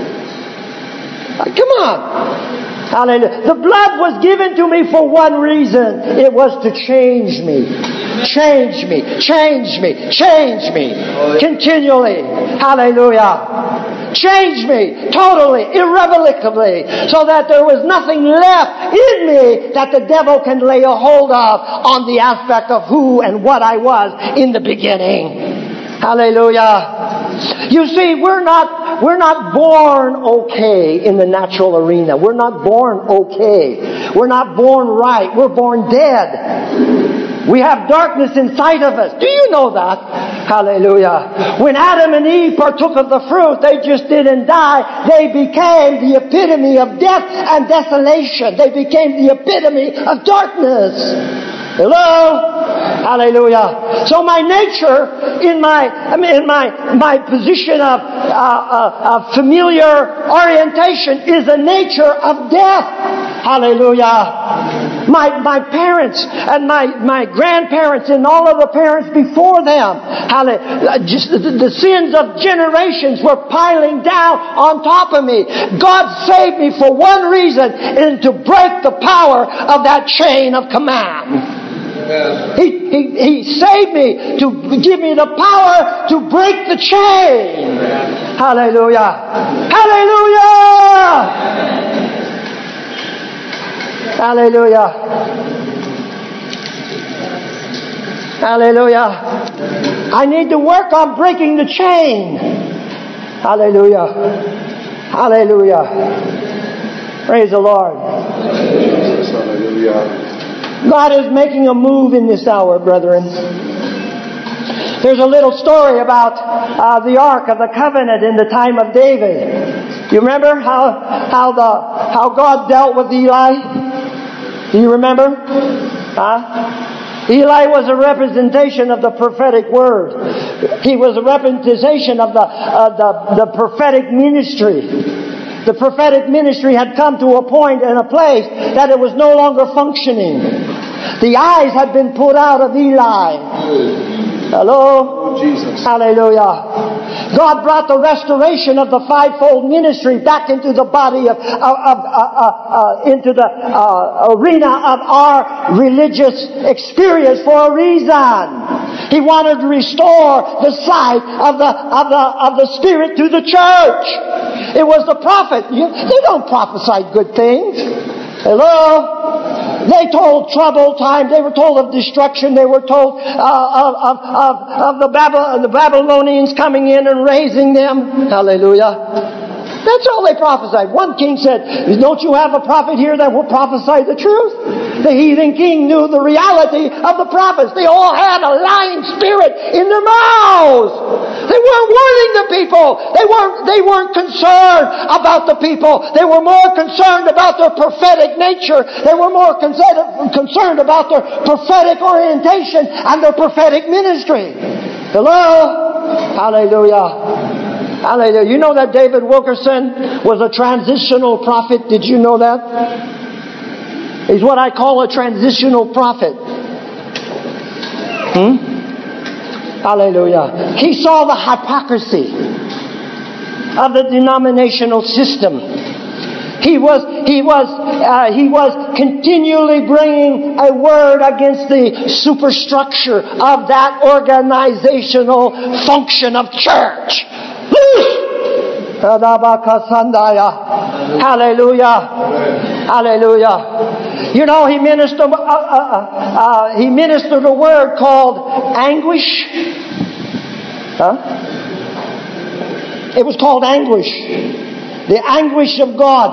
Come on. Hallelujah. The blood was given to me for one reason. It was to change me. Change me, change me, change me. Continually. Hallelujah. Change me totally, irrevocably, so that there was nothing left in me that the devil can lay a hold of on the aspect of who and what I was in the beginning. Hallelujah. You see, we're not we're not born okay in the natural arena. We're not born okay. We're not born right. We're born dead. We have darkness inside of us. Do you know that? Hallelujah. When Adam and Eve partook of the fruit, they just didn't die. They became the epitome of death and desolation. They became the epitome of darkness. Hello? Hallelujah. So my nature, in my I mean, in my my position of uh, uh, of familiar orientation, is a nature of death. Hallelujah. My my parents and my, my grandparents and all of the parents before them, hallelujah, just the, the sins of generations were piling down on top of me. God saved me for one reason, and to break the power of that chain of command. He, he, he saved me to give me the power to break the chain. Hallelujah. Hallelujah. Hallelujah. Hallelujah. I need to work on breaking the chain. Hallelujah. Hallelujah. Praise the Lord. Hallelujah. God is making a move in this hour, brethren. There's a little story about uh, the Ark of the Covenant in the time of David. You remember how how the how God dealt with Eli? Do you remember? Huh? Eli was a representation of the prophetic word. He was a representation of the uh, the, the prophetic ministry. The prophetic ministry had come to a point and a place that it was no longer functioning. The eyes had been put out of Eli. Hello? Oh, Jesus. Hallelujah. God brought the restoration of the fivefold ministry back into the body of, of, of uh, uh, uh, into the uh, arena of our religious experience for a reason. He wanted to restore the sight of the of the of the Spirit to the church. It was the prophet. You, they don't prophesy good things. Hello? They told trouble time. They were told of destruction. They were told uh, of, of, of, of the, Babylon, the Babylonians coming in and raising them. Hallelujah. That's all they prophesied. One king said, don't you have a prophet here that will prophesy the truth? The heathen king knew the reality of the prophets. They all had a lying spirit in their mouths. They weren't warning the people. They weren't, they weren't concerned about the people. They were more concerned about their prophetic nature. They were more concerned about their prophetic orientation and their prophetic ministry. Hello? Hallelujah. Hallelujah. You know that David Wilkerson was a transitional prophet? Did you know that? He's what I call a transitional prophet. Hmm? Hallelujah. He saw the hypocrisy of the denominational system. He was, he was, uh, he was continually bringing a word against the superstructure of that organizational function of church. Hallelujah. Hallelujah. You know, he ministered, uh, uh, uh, he ministered a word called anguish. Huh? It was called anguish. The anguish of God.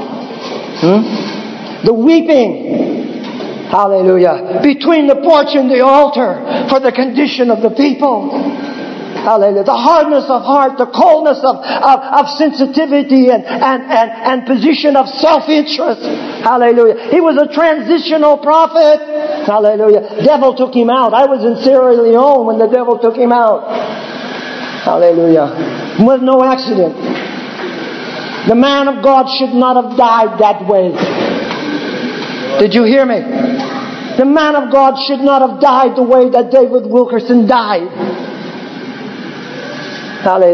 Hmm? The weeping. Hallelujah. Between the porch and the altar for the condition of the people. Hallelujah. The hardness of heart, the coldness of, of, of sensitivity and, and, and, and position of self-interest. Hallelujah. He was a transitional prophet. Hallelujah. Devil took him out. I was in Sierra Leone when the devil took him out. Hallelujah. It was no accident. The man of God should not have died that way. Did you hear me? The man of God should not have died the way that David Wilkerson died.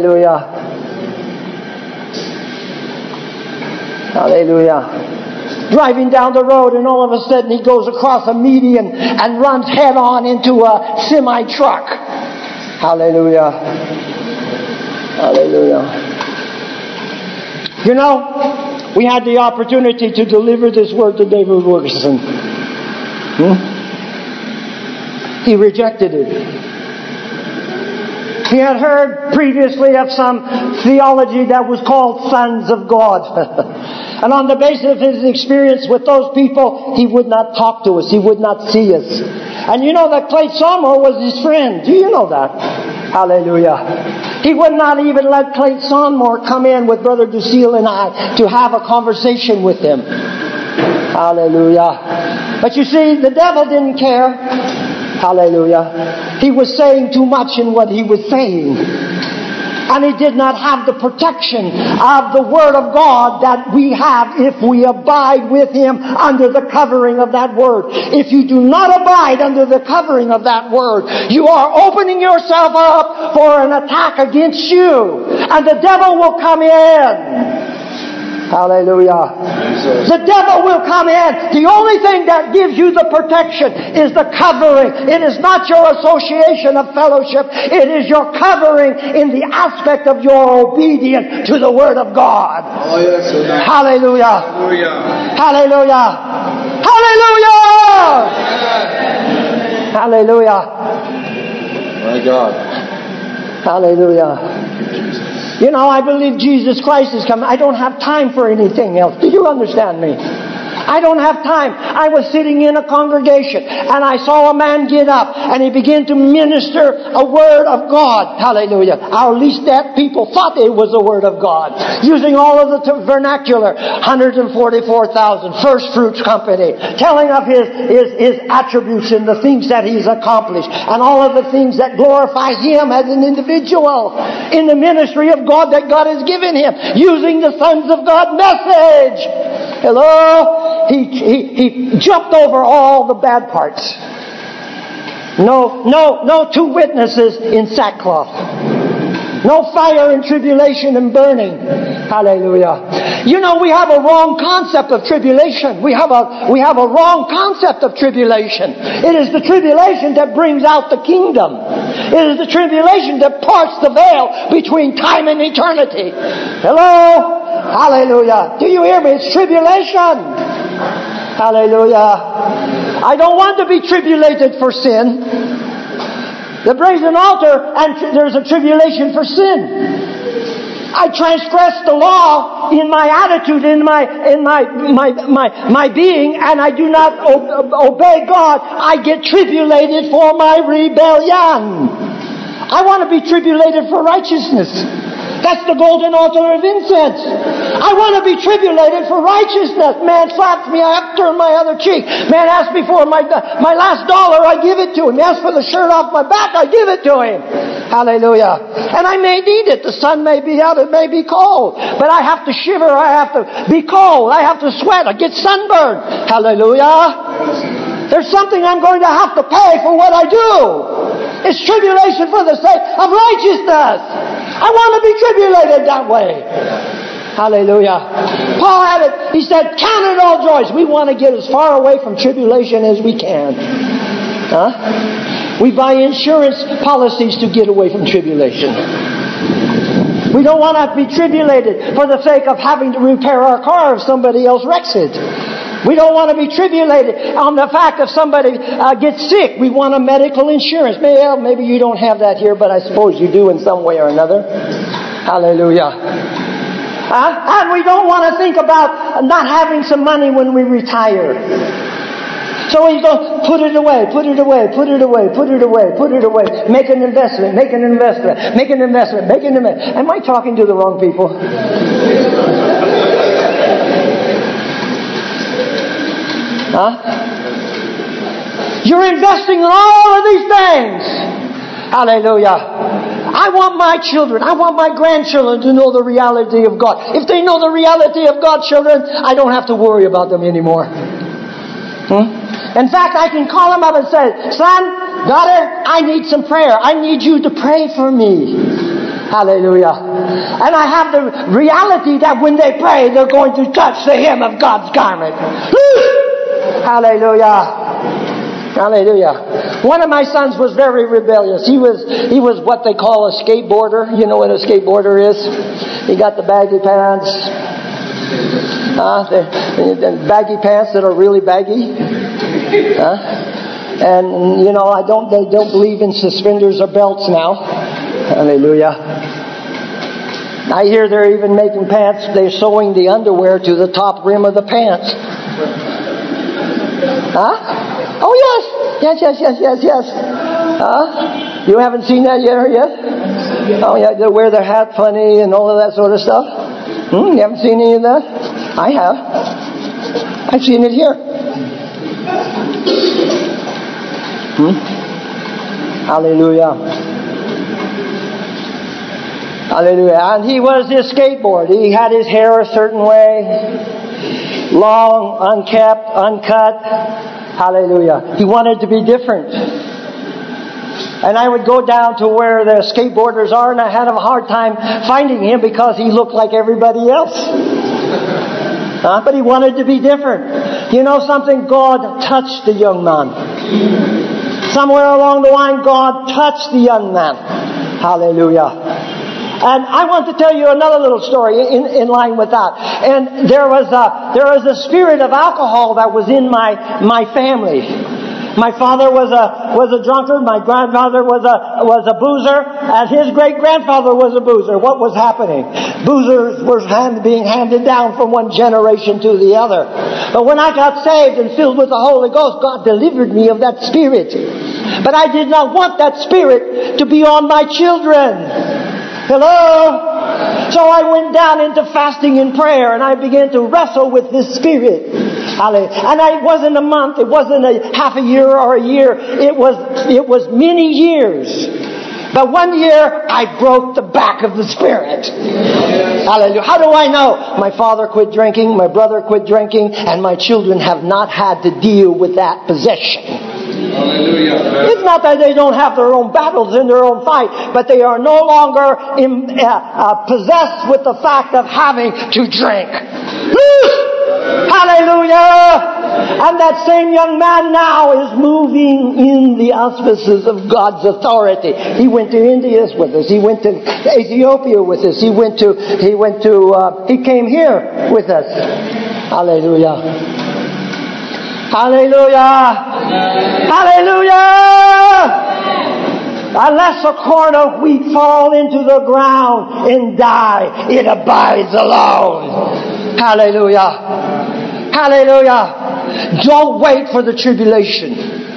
Hallelujah. Hallelujah. driving down the road, and all of a sudden he goes across a median and runs head on into a semi-truck. Hallelujah. Hallelujah. You know, we had the opportunity to deliver this word to David Wilkerson. Hmm? He rejected it. He had heard previously of some theology that was called sons of God. And on the basis of his experience with those people, he would not talk to us. He would not see us. And you know that Clay Sommer was his friend. Do you know that? Hallelujah. He would not even let Clay Sommer come in with Brother Ducille and I to have a conversation with him. Hallelujah. But you see, the devil didn't care. Hallelujah. He was saying too much in what he was saying. And he did not have the protection of the Word of God that we have if we abide with Him under the covering of that Word. If you do not abide under the covering of that Word, you are opening yourself up for an attack against you. And the devil will come in. Hallelujah. The devil will come in. The only thing that gives you the protection is the covering. It is not your association of fellowship. It is your covering in the aspect of your obedience to the Word of God. Oh, yes, amen. Hallelujah. Hallelujah. Hallelujah. Hallelujah. My God. Hallelujah. You know, I believe Jesus Christ is coming. I don't have time for anything else. Do you understand me? I don't have time. I was sitting in a congregation and I saw a man get up and he began to minister a word of God. Hallelujah. Our least deaf people thought it was the word of God. Using all of the vernacular. one hundred forty-four thousand. First Fruits Company. Telling of his, his, his attributes and the things that he's accomplished. And all of the things that glorify him as an individual. In the ministry of God that God has given him. Using the Sons of God message. Hello? He, he, he jumped over all the bad parts. No, no, no two witnesses in sackcloth. No fire and tribulation and burning. Hallelujah. You know, we have a wrong concept of tribulation. We have a, we have a wrong concept of tribulation. It is the tribulation that brings out the kingdom. It is the tribulation that parts the veil between time and eternity. Hello? Hallelujah. Do you hear me? It's tribulation. Hallelujah. I don't want to be tribulated for sin. The brazen altar, and there's a tribulation for sin. I transgress the law in my attitude, in my in my my my, my being, and I do not o- obey God. I get tribulated for my rebellion. I want to be tribulated for righteousness. That's the golden altar of incense. I want to be tribulated for righteousness. Man slaps me, I have to turn my other cheek. Man asks me for my, my last dollar, I give it to him. He asks for the shirt off my back, I give it to him. Hallelujah. And I may need it. The sun may be out, it may be cold. But I have to shiver, I have to be cold, I have to sweat, I get sunburned. Hallelujah. There's something I'm going to have to pay for what I do. It's tribulation for the sake of righteousness. I want to be tribulated that way. Hallelujah. Paul had it. He said, count it all joys. We want to get as far away from tribulation as we can. Huh? We buy insurance policies to get away from tribulation. We don't want to be tribulated for the sake of having to repair our car if somebody else wrecks it. We don't want to be tribulated on the fact if somebody uh, gets sick. We want a medical insurance. Maybe, well, maybe you don't have that here, but I suppose you do in some way or another. Hallelujah. Uh, and we don't want to think about not having some money when we retire. So we go, put it away, put it away, put it away, put it away, put it away. Make an investment, make an investment, make an investment, make an investment. Am I talking to the wrong people? Huh? You're investing in all of these things. Hallelujah. I want my children, I want my grandchildren to know the reality of God. If they know the reality of God, children, I don't have to worry about them anymore. Hmm? In fact, I can call them up and say, son, daughter, I need some prayer. I need you to pray for me. Hallelujah. And I have the reality that when they pray, they're going to touch the hem of God's garment. Hallelujah. Hallelujah. One of my sons was very rebellious. He was he was what they call a skateboarder. You know what a skateboarder is? He got the baggy pants. Uh, the, the baggy pants that are really baggy. Uh, and, you know, I don't they don't believe in suspenders or belts now. Hallelujah. I hear they're even making pants. They're sewing the underwear to the top rim of the pants. Huh? Oh, yes. Yes, yes, yes, yes, yes. Huh? You haven't seen that yet or yet? Oh, yeah, they wear their hat funny and all of that sort of stuff. Hmm? You haven't seen any of that? I have. I've seen it here. Hmm? Hallelujah. Hallelujah. And he was his skateboard. He had his hair a certain way. Long, unkept, uncut. Hallelujah. He wanted to be different. And I would go down to where the skateboarders are, and I had a hard time finding him because he looked like everybody else. Huh? But he wanted to be different. You know something? God touched the young man. Somewhere along the line, God touched the young man. Hallelujah. And I want to tell you another little story in, in line with that. And there was a there was a spirit of alcohol that was in my my family. My father was a was a drunkard. My grandfather was a was a boozer, and his great grandfather was a boozer. What was happening? Boozers were hand, being handed down from one generation to the other. But when I got saved and filled with the Holy Ghost, God delivered me of that spirit. But I did not want that spirit to be on my children. Hello? So I went down into fasting and prayer, and I began to wrestle with this spirit. And it wasn't a month, it wasn't a half a year or a year, it was it was many years. But one year, I broke the back of the spirit. Hallelujah. How do I know? My father quit drinking, my brother quit drinking, and my children have not had to deal with that possession. Hallelujah. It's not that they don't have their own battles in their own fight, but they are no longer in, uh, uh, possessed with the fact of having to drink. Hallelujah! And that same young man now is moving in the auspices of God's authority. He went to India with us. He went to Ethiopia with us. He went to, he went to, uh, he came here with us. Hallelujah. Hallelujah! Hallelujah! Unless a corn of wheat fall into the ground and die, it abides alone. Hallelujah! Hallelujah! Don't wait for the tribulation.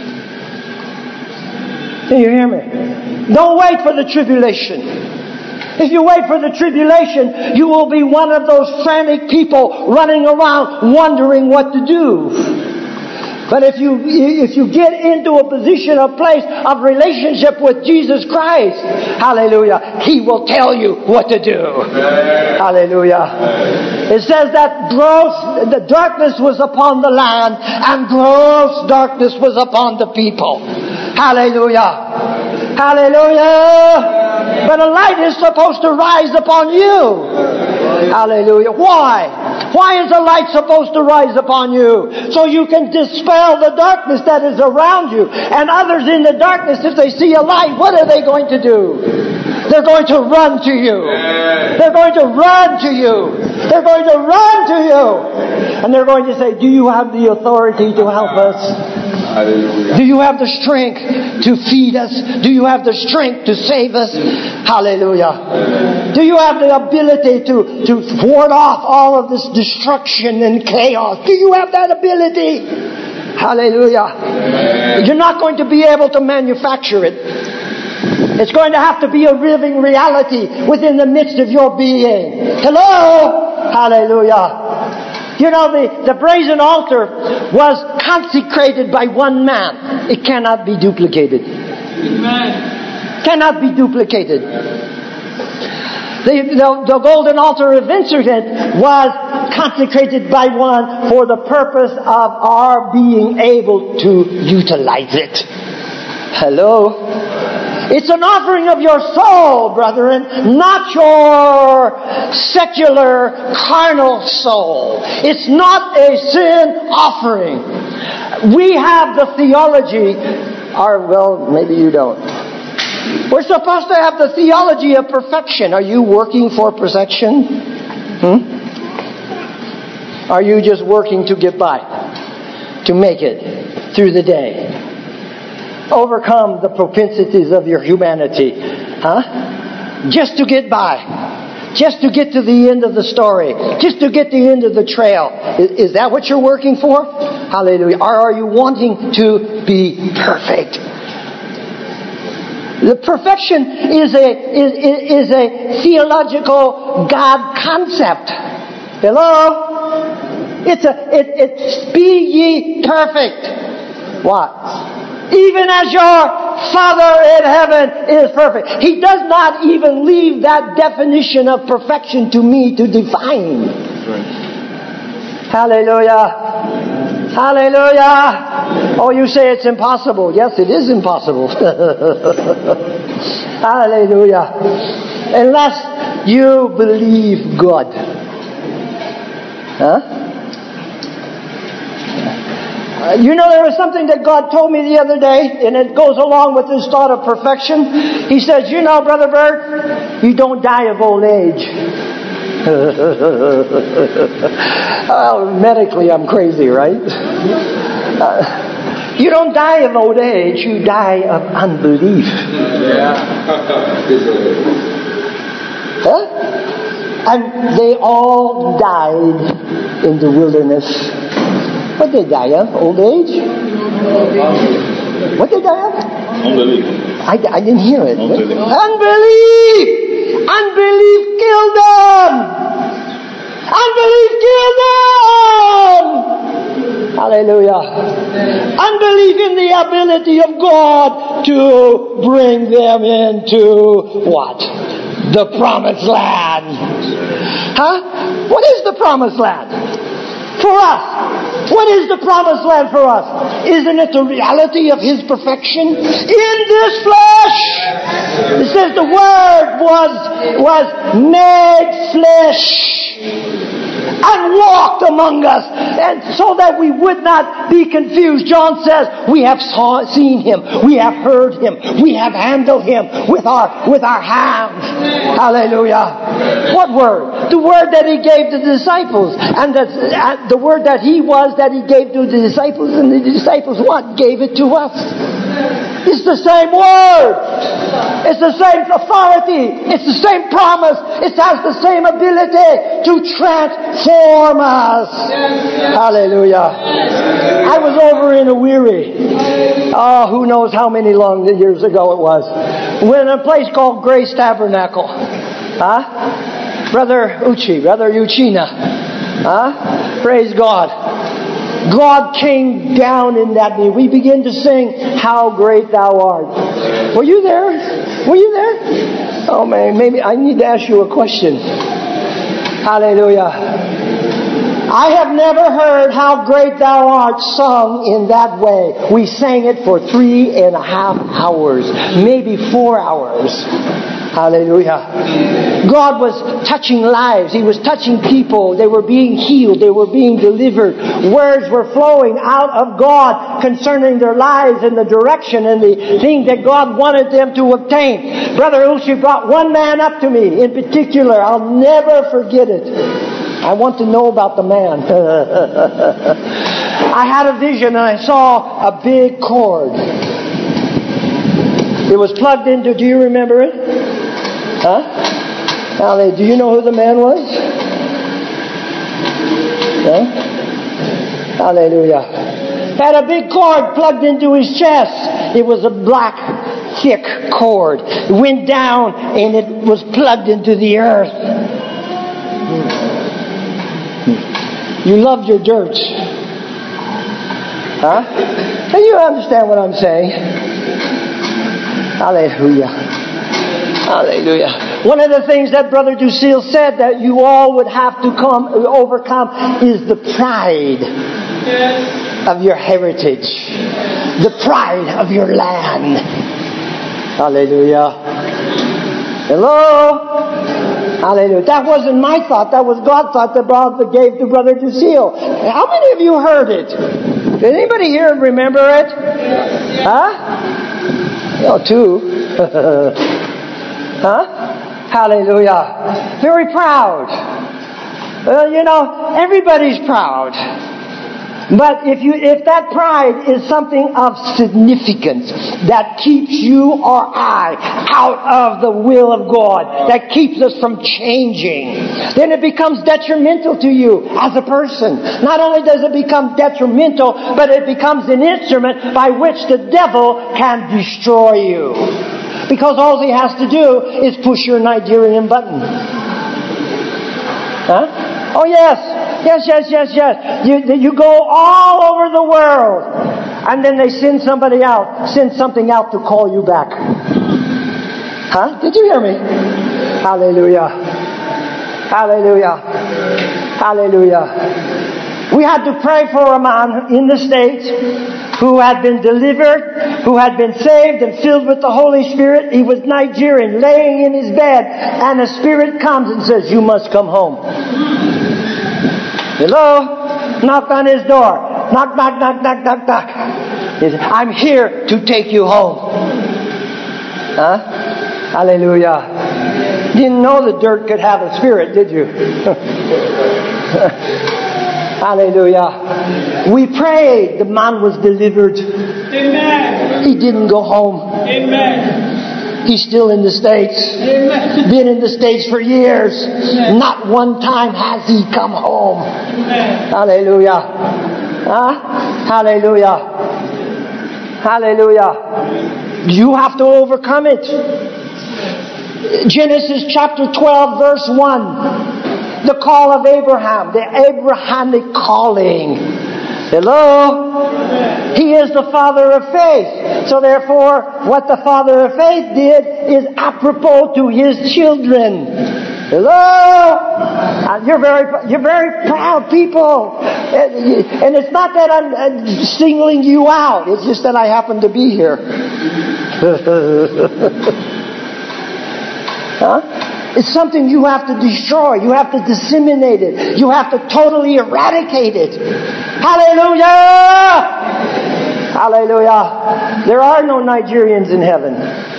Can you hear me? Don't wait for the tribulation. If you wait for the tribulation, you will be one of those frantic people running around wondering what to do. But if you if you get into a position, a place of relationship with Jesus Christ, hallelujah, He will tell you what to do. Amen. Hallelujah. It says that gross, the darkness was upon the land, and gross darkness was upon the people. Hallelujah. Hallelujah. But a light is supposed to rise upon you. Hallelujah. Why? Why is the light supposed to rise upon you? So you can dispel the darkness that is around you. And others in the darkness, if they see a light, what are they going to do? They're going to run to you. They're going to run to you. They're going to run to you. And they're going to say, do you have the authority to help us? Hallelujah. Do you have the strength to feed us? Do you have the strength to save us? Hallelujah. Do you have the ability to, to ward off all of this destruction and chaos? Do you have that ability? Hallelujah. You're not going to be able to manufacture it. It's going to have to be a living reality within the midst of your being. Hello? Hallelujah. You know, the, the brazen altar was consecrated by one man. It cannot be duplicated. Amen. Cannot be duplicated. The, the, the golden altar of incense was consecrated by one for the purpose of our being able to utilize it. Hello? It's an offering of your soul, brethren, not your secular, carnal soul. It's not a sin offering. We have the theology, or well, maybe you don't. We're supposed to have the theology of perfection. Are you working for perfection? Hmm? Are you just working to get by? To make it through the day? Overcome the propensities of your humanity. Huh? Just to get by. Just to get to the end of the story. Just to get to the end of the trail. Is, is that what you're working for? Hallelujah. Or are you wanting to be perfect? The perfection is a is, is a theological God concept. Hello? It's a it, it's be ye perfect. What? Even as your Father in heaven is perfect. He does not even leave that definition of perfection to me to define. Hallelujah. Hallelujah. Oh, you say it's impossible. Yes, it is impossible. Hallelujah. Unless you believe God. Huh? Uh, you know, there was something that God told me the other day, and it goes along with this thought of perfection. He says, you know, Brother Bert, you don't die of old age. Well, medically, I'm crazy, right? Uh, you don't die of old age, you die of unbelief. Huh? And they all died in the wilderness. What did they die of? Old age? What did they die of? Unbelief. I, I didn't hear it. Unbelief. Unbelief! Unbelief killed them! Unbelief killed them! Hallelujah. Unbelief in the ability of God to bring them into what? The promised land. Huh? What is the promised land? For us. What is the promised land for us? Isn't it the reality of His perfection? In this flesh! It says the Word was, was made flesh and walked among us, and so that we would not be confused. John says, we have saw, seen Him, we have heard Him, we have handled Him with our with our hands. Hallelujah. What word? The word that He gave to the disciples, and the, uh, the word that He was that He gave to the disciples, and the disciples what? Gave it to us. It's the same word. It's the same authority. It's the same promise. It has the same ability to transform us. Hallelujah. I was over in Awiri. Oh, who knows how many long years ago it was. We're in a place called Grace Tabernacle. Huh? Brother Uchi, Brother Uchina. Huh? Praise God. God came down in that meeting. We began to sing, How Great Thou Art. Were you there? Were you there? Oh man, maybe I need to ask you a question. Hallelujah. I have never heard How Great Thou Art sung in that way. We sang it for three and a half hours, maybe four hours. Hallelujah. God was touching lives. He was touching people. They were being healed. They were being delivered. Words were flowing out of God concerning their lives and the direction and the things that God wanted them to obtain. Brother Ushi brought one man up to me in particular. I'll never forget it. I want to know about the man. I had a vision and I saw a big cord. It was plugged into, do you remember it? Huh? Now, do you know who the man was? Huh? Hallelujah. Had a big cord plugged into his chest. It was a black, thick cord. It went down and it was plugged into the earth. You love your dirt. Huh? Do you understand what I'm saying? Hallelujah. Hallelujah. One of the things that Brother Ducille said that you all would have to come overcome is the pride of your heritage. The pride of your land. Hallelujah. Hello? Hallelujah. That wasn't my thought. That was God's thought that brother gave to Brother Lucille. How many of you heard it? Did anybody here remember it? Huh? Oh, two. Huh? Hallelujah. Very proud. Well, you know, everybody's proud. But if you, if that pride is something of significance that keeps you or I out of the will of God, that keeps us from changing, then it becomes detrimental to you as a person. Not only does it become detrimental, but it becomes an instrument by which the devil can destroy you. Because all he has to do is push your Nigerian button. Huh? Oh yes. Yes, yes, yes, yes. You, you go all over the world. And then they send somebody out, send something out to call you back. Huh? Did you hear me? Hallelujah. Hallelujah. Hallelujah. We had to pray for a man in the States who had been delivered, who had been saved and filled with the Holy Spirit. He was Nigerian, laying in his bed, and a spirit comes and says, "You must come home." Hello? Knocked on his door. Knock, knock, knock, knock, knock, knock. He said, "I'm here to take you home." Huh? Hallelujah. Didn't know the dirt could have a spirit, did you? Hallelujah. We prayed. The man was delivered. Amen. He didn't go home. Amen. He's still in the States. Amen. Been in the States for years. Amen. Not one time has he come home. Amen. Hallelujah. Huh? Hallelujah. Hallelujah. You have to overcome it. Genesis chapter twelve verse one. The call of Abraham. The Abrahamic calling. Hello? He is the father of faith. So therefore, what the father of faith did is apropos to his children. Hello? Uh, you're very, you're very proud people. And it's not that I'm singling you out. It's just that I happen to be here. Huh? It's something you have to destroy. You have to disseminate it. You have to totally eradicate it. Hallelujah! Hallelujah. There are no Nigerians in heaven.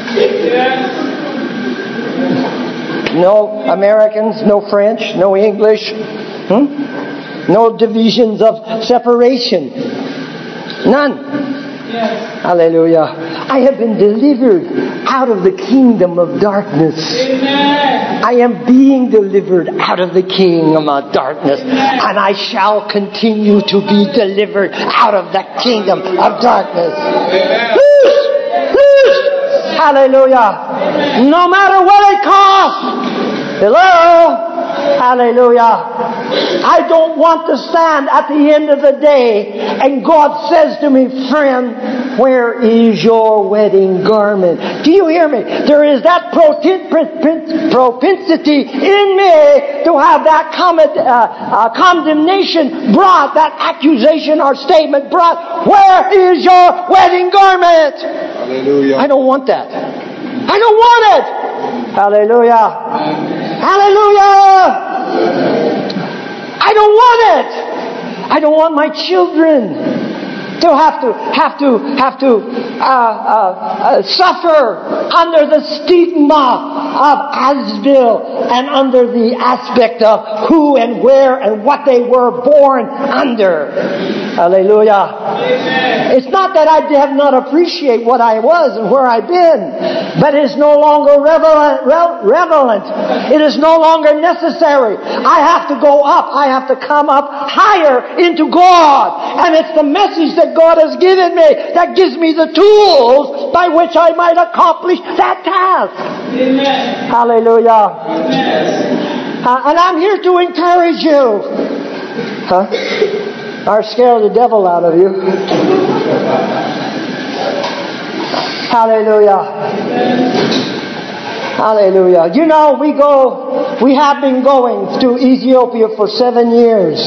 No Americans, no French, no English. Hmm? No divisions of separation. None. Yes. Hallelujah. I have been delivered out of the kingdom of darkness. Amen. I am being delivered out of the kingdom of darkness. Amen. And I shall continue to be delivered out of the kingdom of darkness. Loose! Loose! Hallelujah. Amen. No matter what it costs. Hello? Hallelujah. I don't want to stand at the end of the day and God says to me, "Friend, where is your wedding garment?" Do you hear me? There is that propensity in me to have that condemnation brought, that accusation or statement brought. Where is your wedding garment? Hallelujah. I don't want that. I don't want it. Hallelujah. Hallelujah. I don't want it. I don't want my children to have to have to have to uh, uh, uh, suffer under the stigma of Asbil and under the aspect of who and where and what they were born under. Hallelujah. Amen. It's not that I have not appreciate what I was and where I've been, but it's no longer relevant. relevant. It is no longer necessary. I have to go up. I have to come up higher into God. And it's the message that God has given me that gives me the tools by which I might accomplish that task. Amen. Hallelujah. Amen. Uh, and I'm here to encourage you. Huh? Or scare the devil out of you. Hallelujah. Hallelujah. You know, we go, we have been going to Ethiopia for seven years.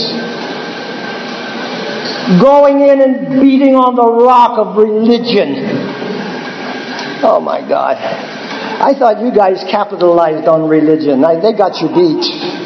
Going in and beating on the rock of religion. Oh my God. I thought you guys capitalized on religion. I, they got you beat.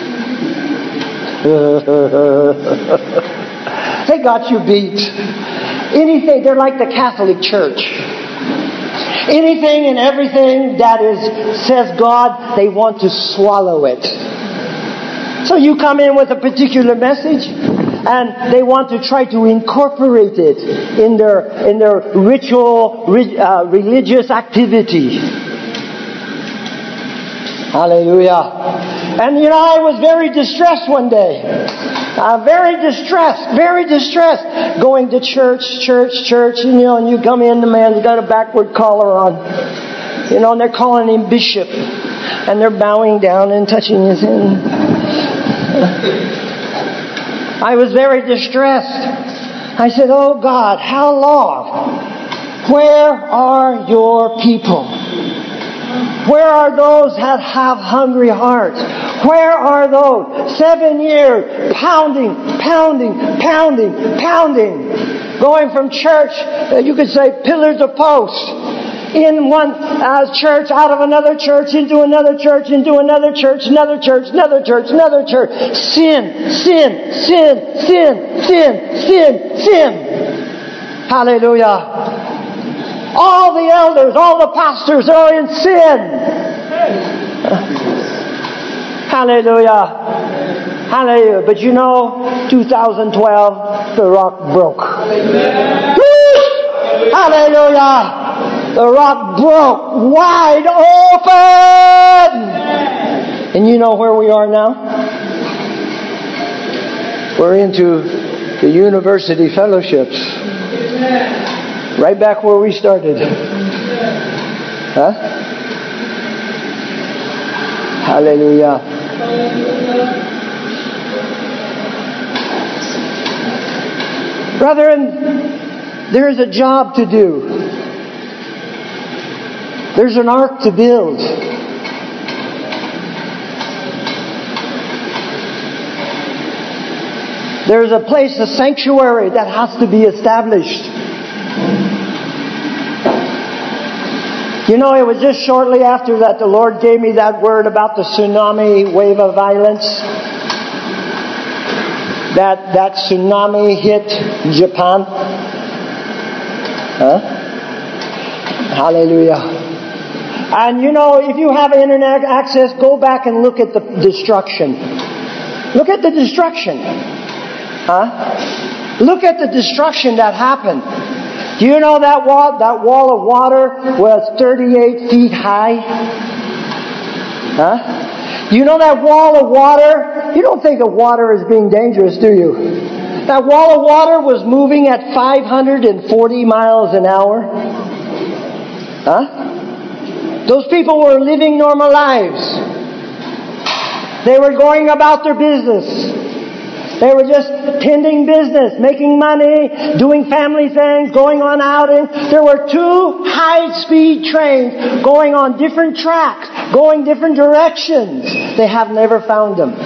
They got you beat. Anything, they're like the Catholic Church. Anything and everything that is says God, they want to swallow it. So you come in with a particular message, and they want to try to incorporate it in their in their ritual, uh, religious activity. Hallelujah. And you know, I was very distressed one day. Uh, very distressed, very distressed. Going to church, church, church, and, you know, and you come in, the man's got a backward collar on. You know, and they're calling him bishop. And they're bowing down and touching his hand. I was very distressed. I said, oh God, how long? Where are your people? Where are those that have hungry hearts? Where are those? Seven years, pounding, pounding, pounding, pounding. Going from church, uh, you could say pillar to post. In one uh, church, out of another church, into another church, into another church, another church, another church, another church. Sin, sin, sin, sin, sin, sin, sin. Hallelujah. All the elders, all the pastors are in sin. Hallelujah. Hallelujah. But you know, two thousand twelve, the rock broke. Hallelujah. The rock broke wide open. And you know where we are now? We're into the university fellowships. Right back where we started. Huh? Hallelujah. Brethren, there's a job to do. There's an ark to build. There's a place, a sanctuary that has to be established. You know, it was just shortly after that the Lord gave me that word about the tsunami wave of violence. That that tsunami hit Japan. Huh? Hallelujah. And you know, if you have internet access, go back and look at the destruction. Look at the destruction. Huh? Look at the destruction that happened. Do you know that wall, that wall of water was thirty-eight feet high? Huh? Do you know that wall of water? You don't think of water as being dangerous, do you? That wall of water was moving at five hundred forty miles an hour. Huh? Those people were living normal lives. They were going about their business. They were just tending business, making money, doing family things, going on outing. There were two high-speed trains going on different tracks, going different directions. They have never found them.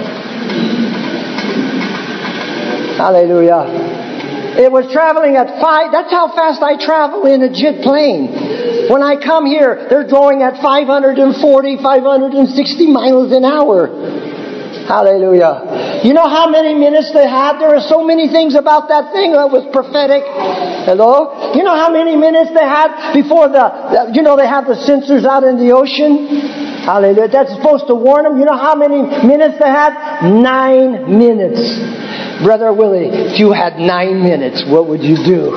Hallelujah. It was traveling at five. That's how fast I travel in a jet plane. When I come here, they're going at five hundred forty, five hundred sixty miles an hour. Hallelujah. You know how many minutes they had? There are so many things about that thing that was prophetic. Hello? You know how many minutes they had before the, you know, they have the sensors out in the ocean? Hallelujah. That's supposed to warn them. You know how many minutes they had? Nine minutes. Brother Willie, if you had nine minutes, what would you do?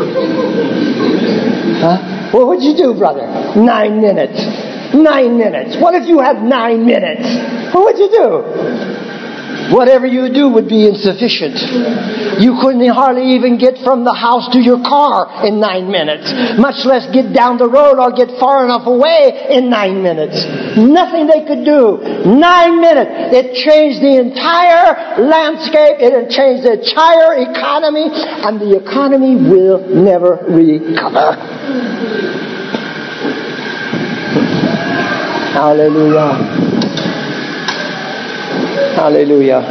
Huh? What would you do, brother? Nine minutes. Nine minutes. What if you had nine minutes? What would you do? Whatever you do would be insufficient. You couldn't hardly even get from the house to your car in nine minutes. Much less get down the road or get far enough away in nine minutes. Nothing they could do. Nine minutes. It changed the entire landscape. It changed the entire economy. And the economy will never recover. Hallelujah. Hallelujah.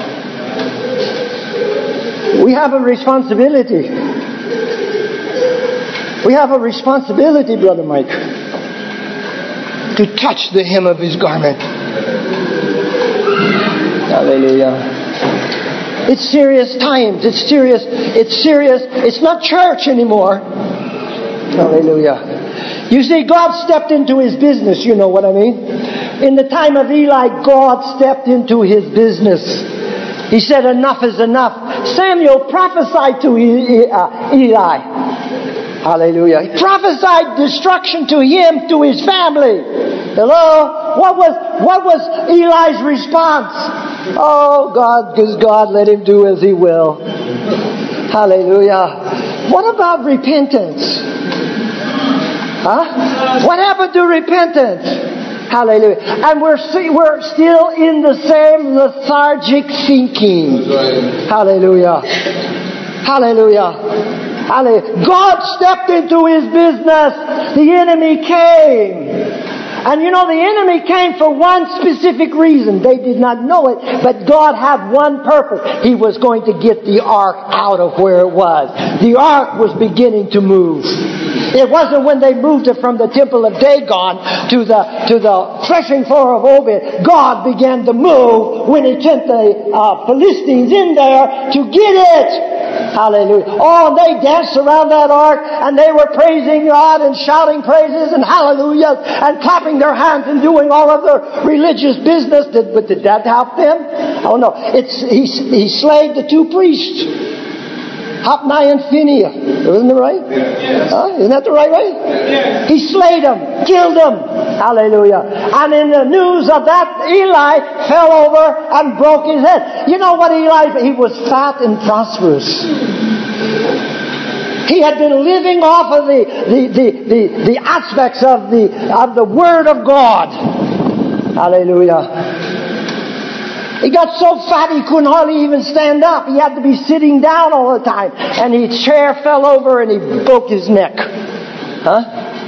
We have a responsibility. We have a responsibility, Brother Mike. to touch the hem of his garment. Hallelujah. It's serious times. It's serious. It's serious. It's not church anymore. Hallelujah. You see, God stepped into his business. You know what I mean? In the time of Eli, God stepped into his business. He said, enough is enough. Samuel prophesied to Eli. Hallelujah. He prophesied destruction to him, to his family. Hello? What was, what was Eli's response? Oh, God, because God let him do as he will. Hallelujah. What about repentance? Huh? What happened to repentance? Hallelujah. And we're we're still in the same lethargic thinking. Hallelujah. Hallelujah. Hallelujah. God stepped into his business. The enemy came. And you know, the enemy came for one specific reason. They did not know it, but God had one purpose. He was going to get the ark out of where it was. The ark was beginning to move. It wasn't when they moved it from the temple of Dagon to the to the threshing floor of Obed. God began to move when he sent the uh, Philistines in there to get it. Hallelujah. Oh, they danced around that ark and they were praising God and shouting praises and hallelujahs and clapping their hands and doing all of their religious business. Did, but did that help them? Oh no. It's, he, he slayed the two priests. Hophni and Phinehas. Isn't that right? Yes. Huh? Isn't that the right way? Yes. He slayed them, killed them. Hallelujah. And in the news of that, Eli fell over and broke his head. You know what Eli, he was fat and prosperous. He had been living off of the, the, the, the, the aspects of the, of the Word of God. Hallelujah. He got so fat he couldn't hardly even stand up. He had to be sitting down all the time. And his chair fell over and he broke his neck. Huh?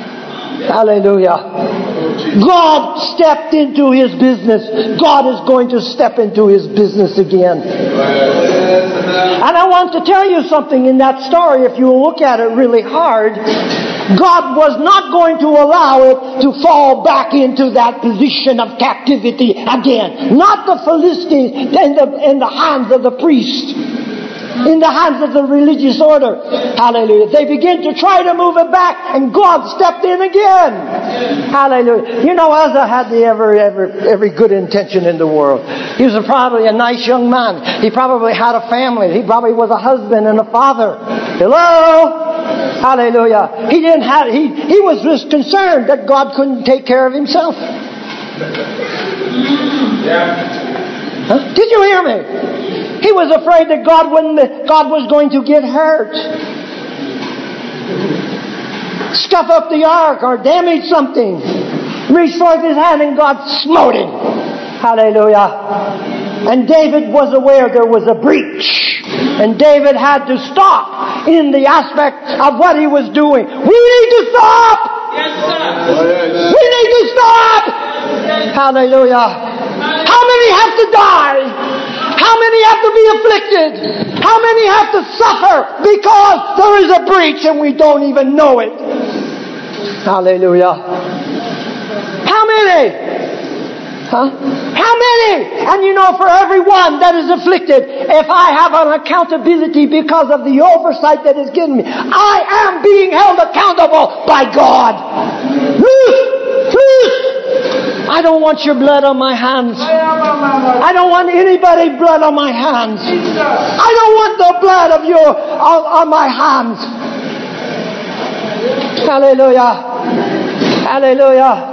Hallelujah. God stepped into his business. God is going to step into his business again. And I want to tell you something in that story, if you look at it really hard. God was not going to allow it to fall back into that position of captivity again. Not the Philistines in the, in the hands of the priest. In the hands of the religious order. Hallelujah. They begin to try to move it back and God stepped in again. Hallelujah. You know, Uzzah had the every, every, every good intention in the world. He was probably a nice young man. He probably had a family. He probably was a husband and a father. Hello? Hallelujah. He didn't have, he, he was just concerned that God couldn't take care of himself. Yeah. Huh? Did you hear me? He was afraid that God wouldn't, God was going to get hurt. Scuff up the ark or damage something. Reached forth his hand and God smote him. Hallelujah. And David was aware there was a breach. And David had to stop in the aspect of what he was doing. We need to stop! Yes, sir. We need to stop! Hallelujah. How many have to die? How many have to be afflicted? How many have to suffer because there is a breach and we don't even know it? Hallelujah. How many? Huh? How many? And you know, for everyone that is afflicted, if I have an accountability because of the oversight that is given me, I am being held accountable by God. Loose! Loose! I don't want your blood on my hands. I don't want anybody's blood on my hands. I don't want the blood of your on, on my hands. Hallelujah. Hallelujah.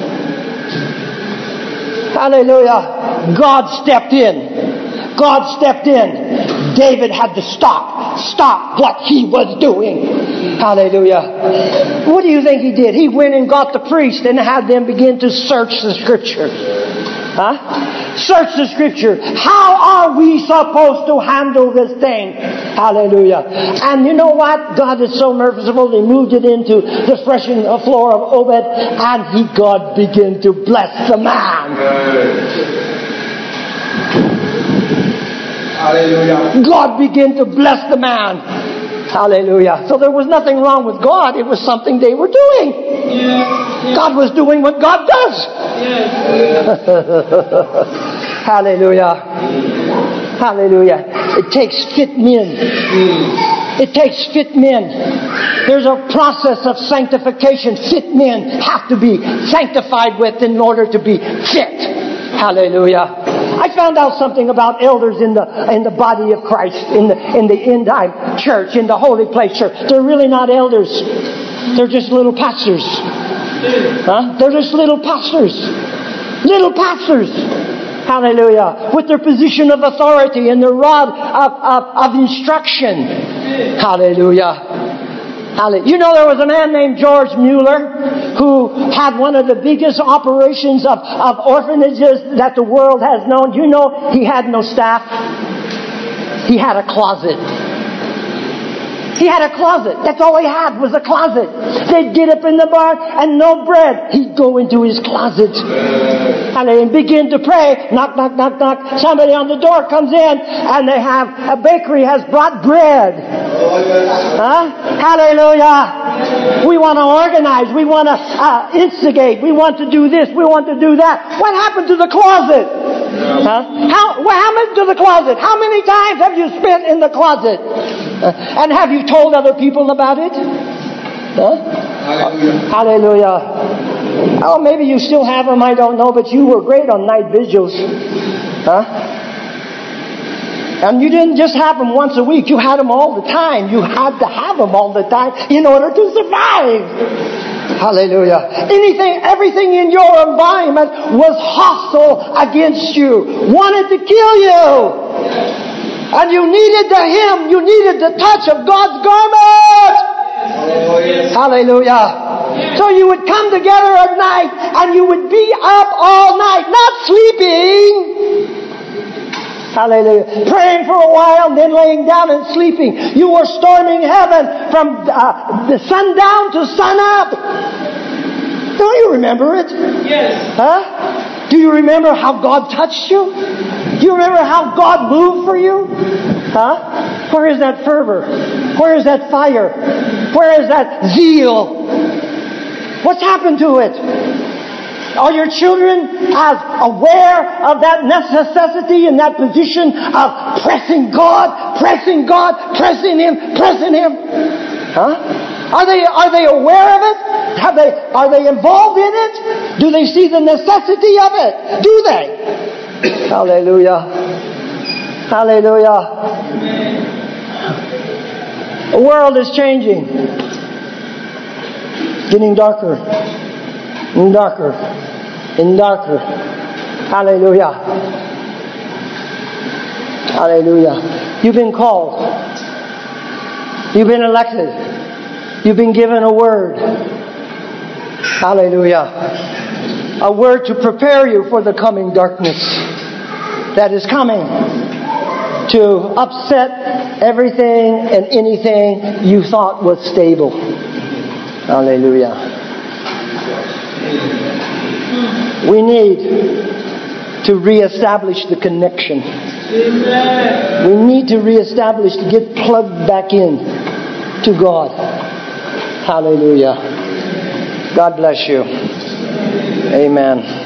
Hallelujah. God stepped in. God stepped in. David had to stop. Stop what he was doing. Hallelujah. What do you think he did? He went and got the priest and had them begin to search the Scripture. Huh? Search the Scripture. How are we supposed to handle this thing? Hallelujah. And you know what? God is so merciful. He moved it into the threshing floor of Obed, and he, God began to bless the man. Hallelujah. God began to bless the man. Hallelujah. So there was nothing wrong with God. It was something they were doing. God was doing what God does. Hallelujah. Hallelujah. It takes fit men. It takes fit men. There's a process of sanctification. Fit men have to be sanctified with in order to be fit. Hallelujah. I found out something about elders in the in the body of Christ, in the in the end time church, in the holy place church. They're really not elders. They're just little pastors. Huh? They're just little pastors. Little pastors. Hallelujah. With their position of authority and their rod of, of, of instruction. Hallelujah. You know, there was a man named George Mueller who had one of the biggest operations of, of orphanages that the world has known. You know, he had no staff. He had a closet. He had a closet. That's all he had was a closet. They'd get up in the barn and no bread. He'd go into his closet and they'd begin to pray. Knock, knock, knock, knock. Somebody on the door comes in and they have, a bakery has brought bread. Huh? Hallelujah. We want to organize. We want to uh, instigate. We want to do this. We want to do that. What happened to the closet? Huh? How, what happened to the closet? How many times have you spent in the closet? Uh, and have you told other people about it? Huh? Hallelujah. Hallelujah. Oh, maybe you still have them, I don't know, but you were great on night vigils. Huh? And you didn't just have them once a week. You had them all the time. You had to have them all the time in order to survive. Hallelujah. Anything, everything in your environment was hostile against you. Wanted to kill you. And you needed the hem, you needed the touch of God's garment. Oh, yes. Hallelujah. So you would come together at night and you would be up all night, not sleeping. Hallelujah. Praying for a while, then laying down and sleeping. You were storming heaven from uh, the sundown to sun up. Don't you remember it? Yes. Huh? Do you remember how God touched you? Do you remember how God moved for you? Huh? Where is that fervor? Where is that fire? Where is that zeal? What's happened to it? Are your children as aware of that necessity and that position of pressing God, pressing God, pressing Him, pressing Him? Huh? Are they are they aware of it? Have they are they involved in it? Do they see the necessity of it? Do they? Hallelujah. Hallelujah. The world is changing. Getting darker. And darker. And darker. Hallelujah. Hallelujah. You've been called. You've been elected. You've been given a word. Hallelujah. A word to prepare you for the coming darkness that is coming to upset everything and anything you thought was stable. Hallelujah. We need to reestablish the connection. We need to reestablish, to get plugged back in to God. Hallelujah. God bless you. Amen.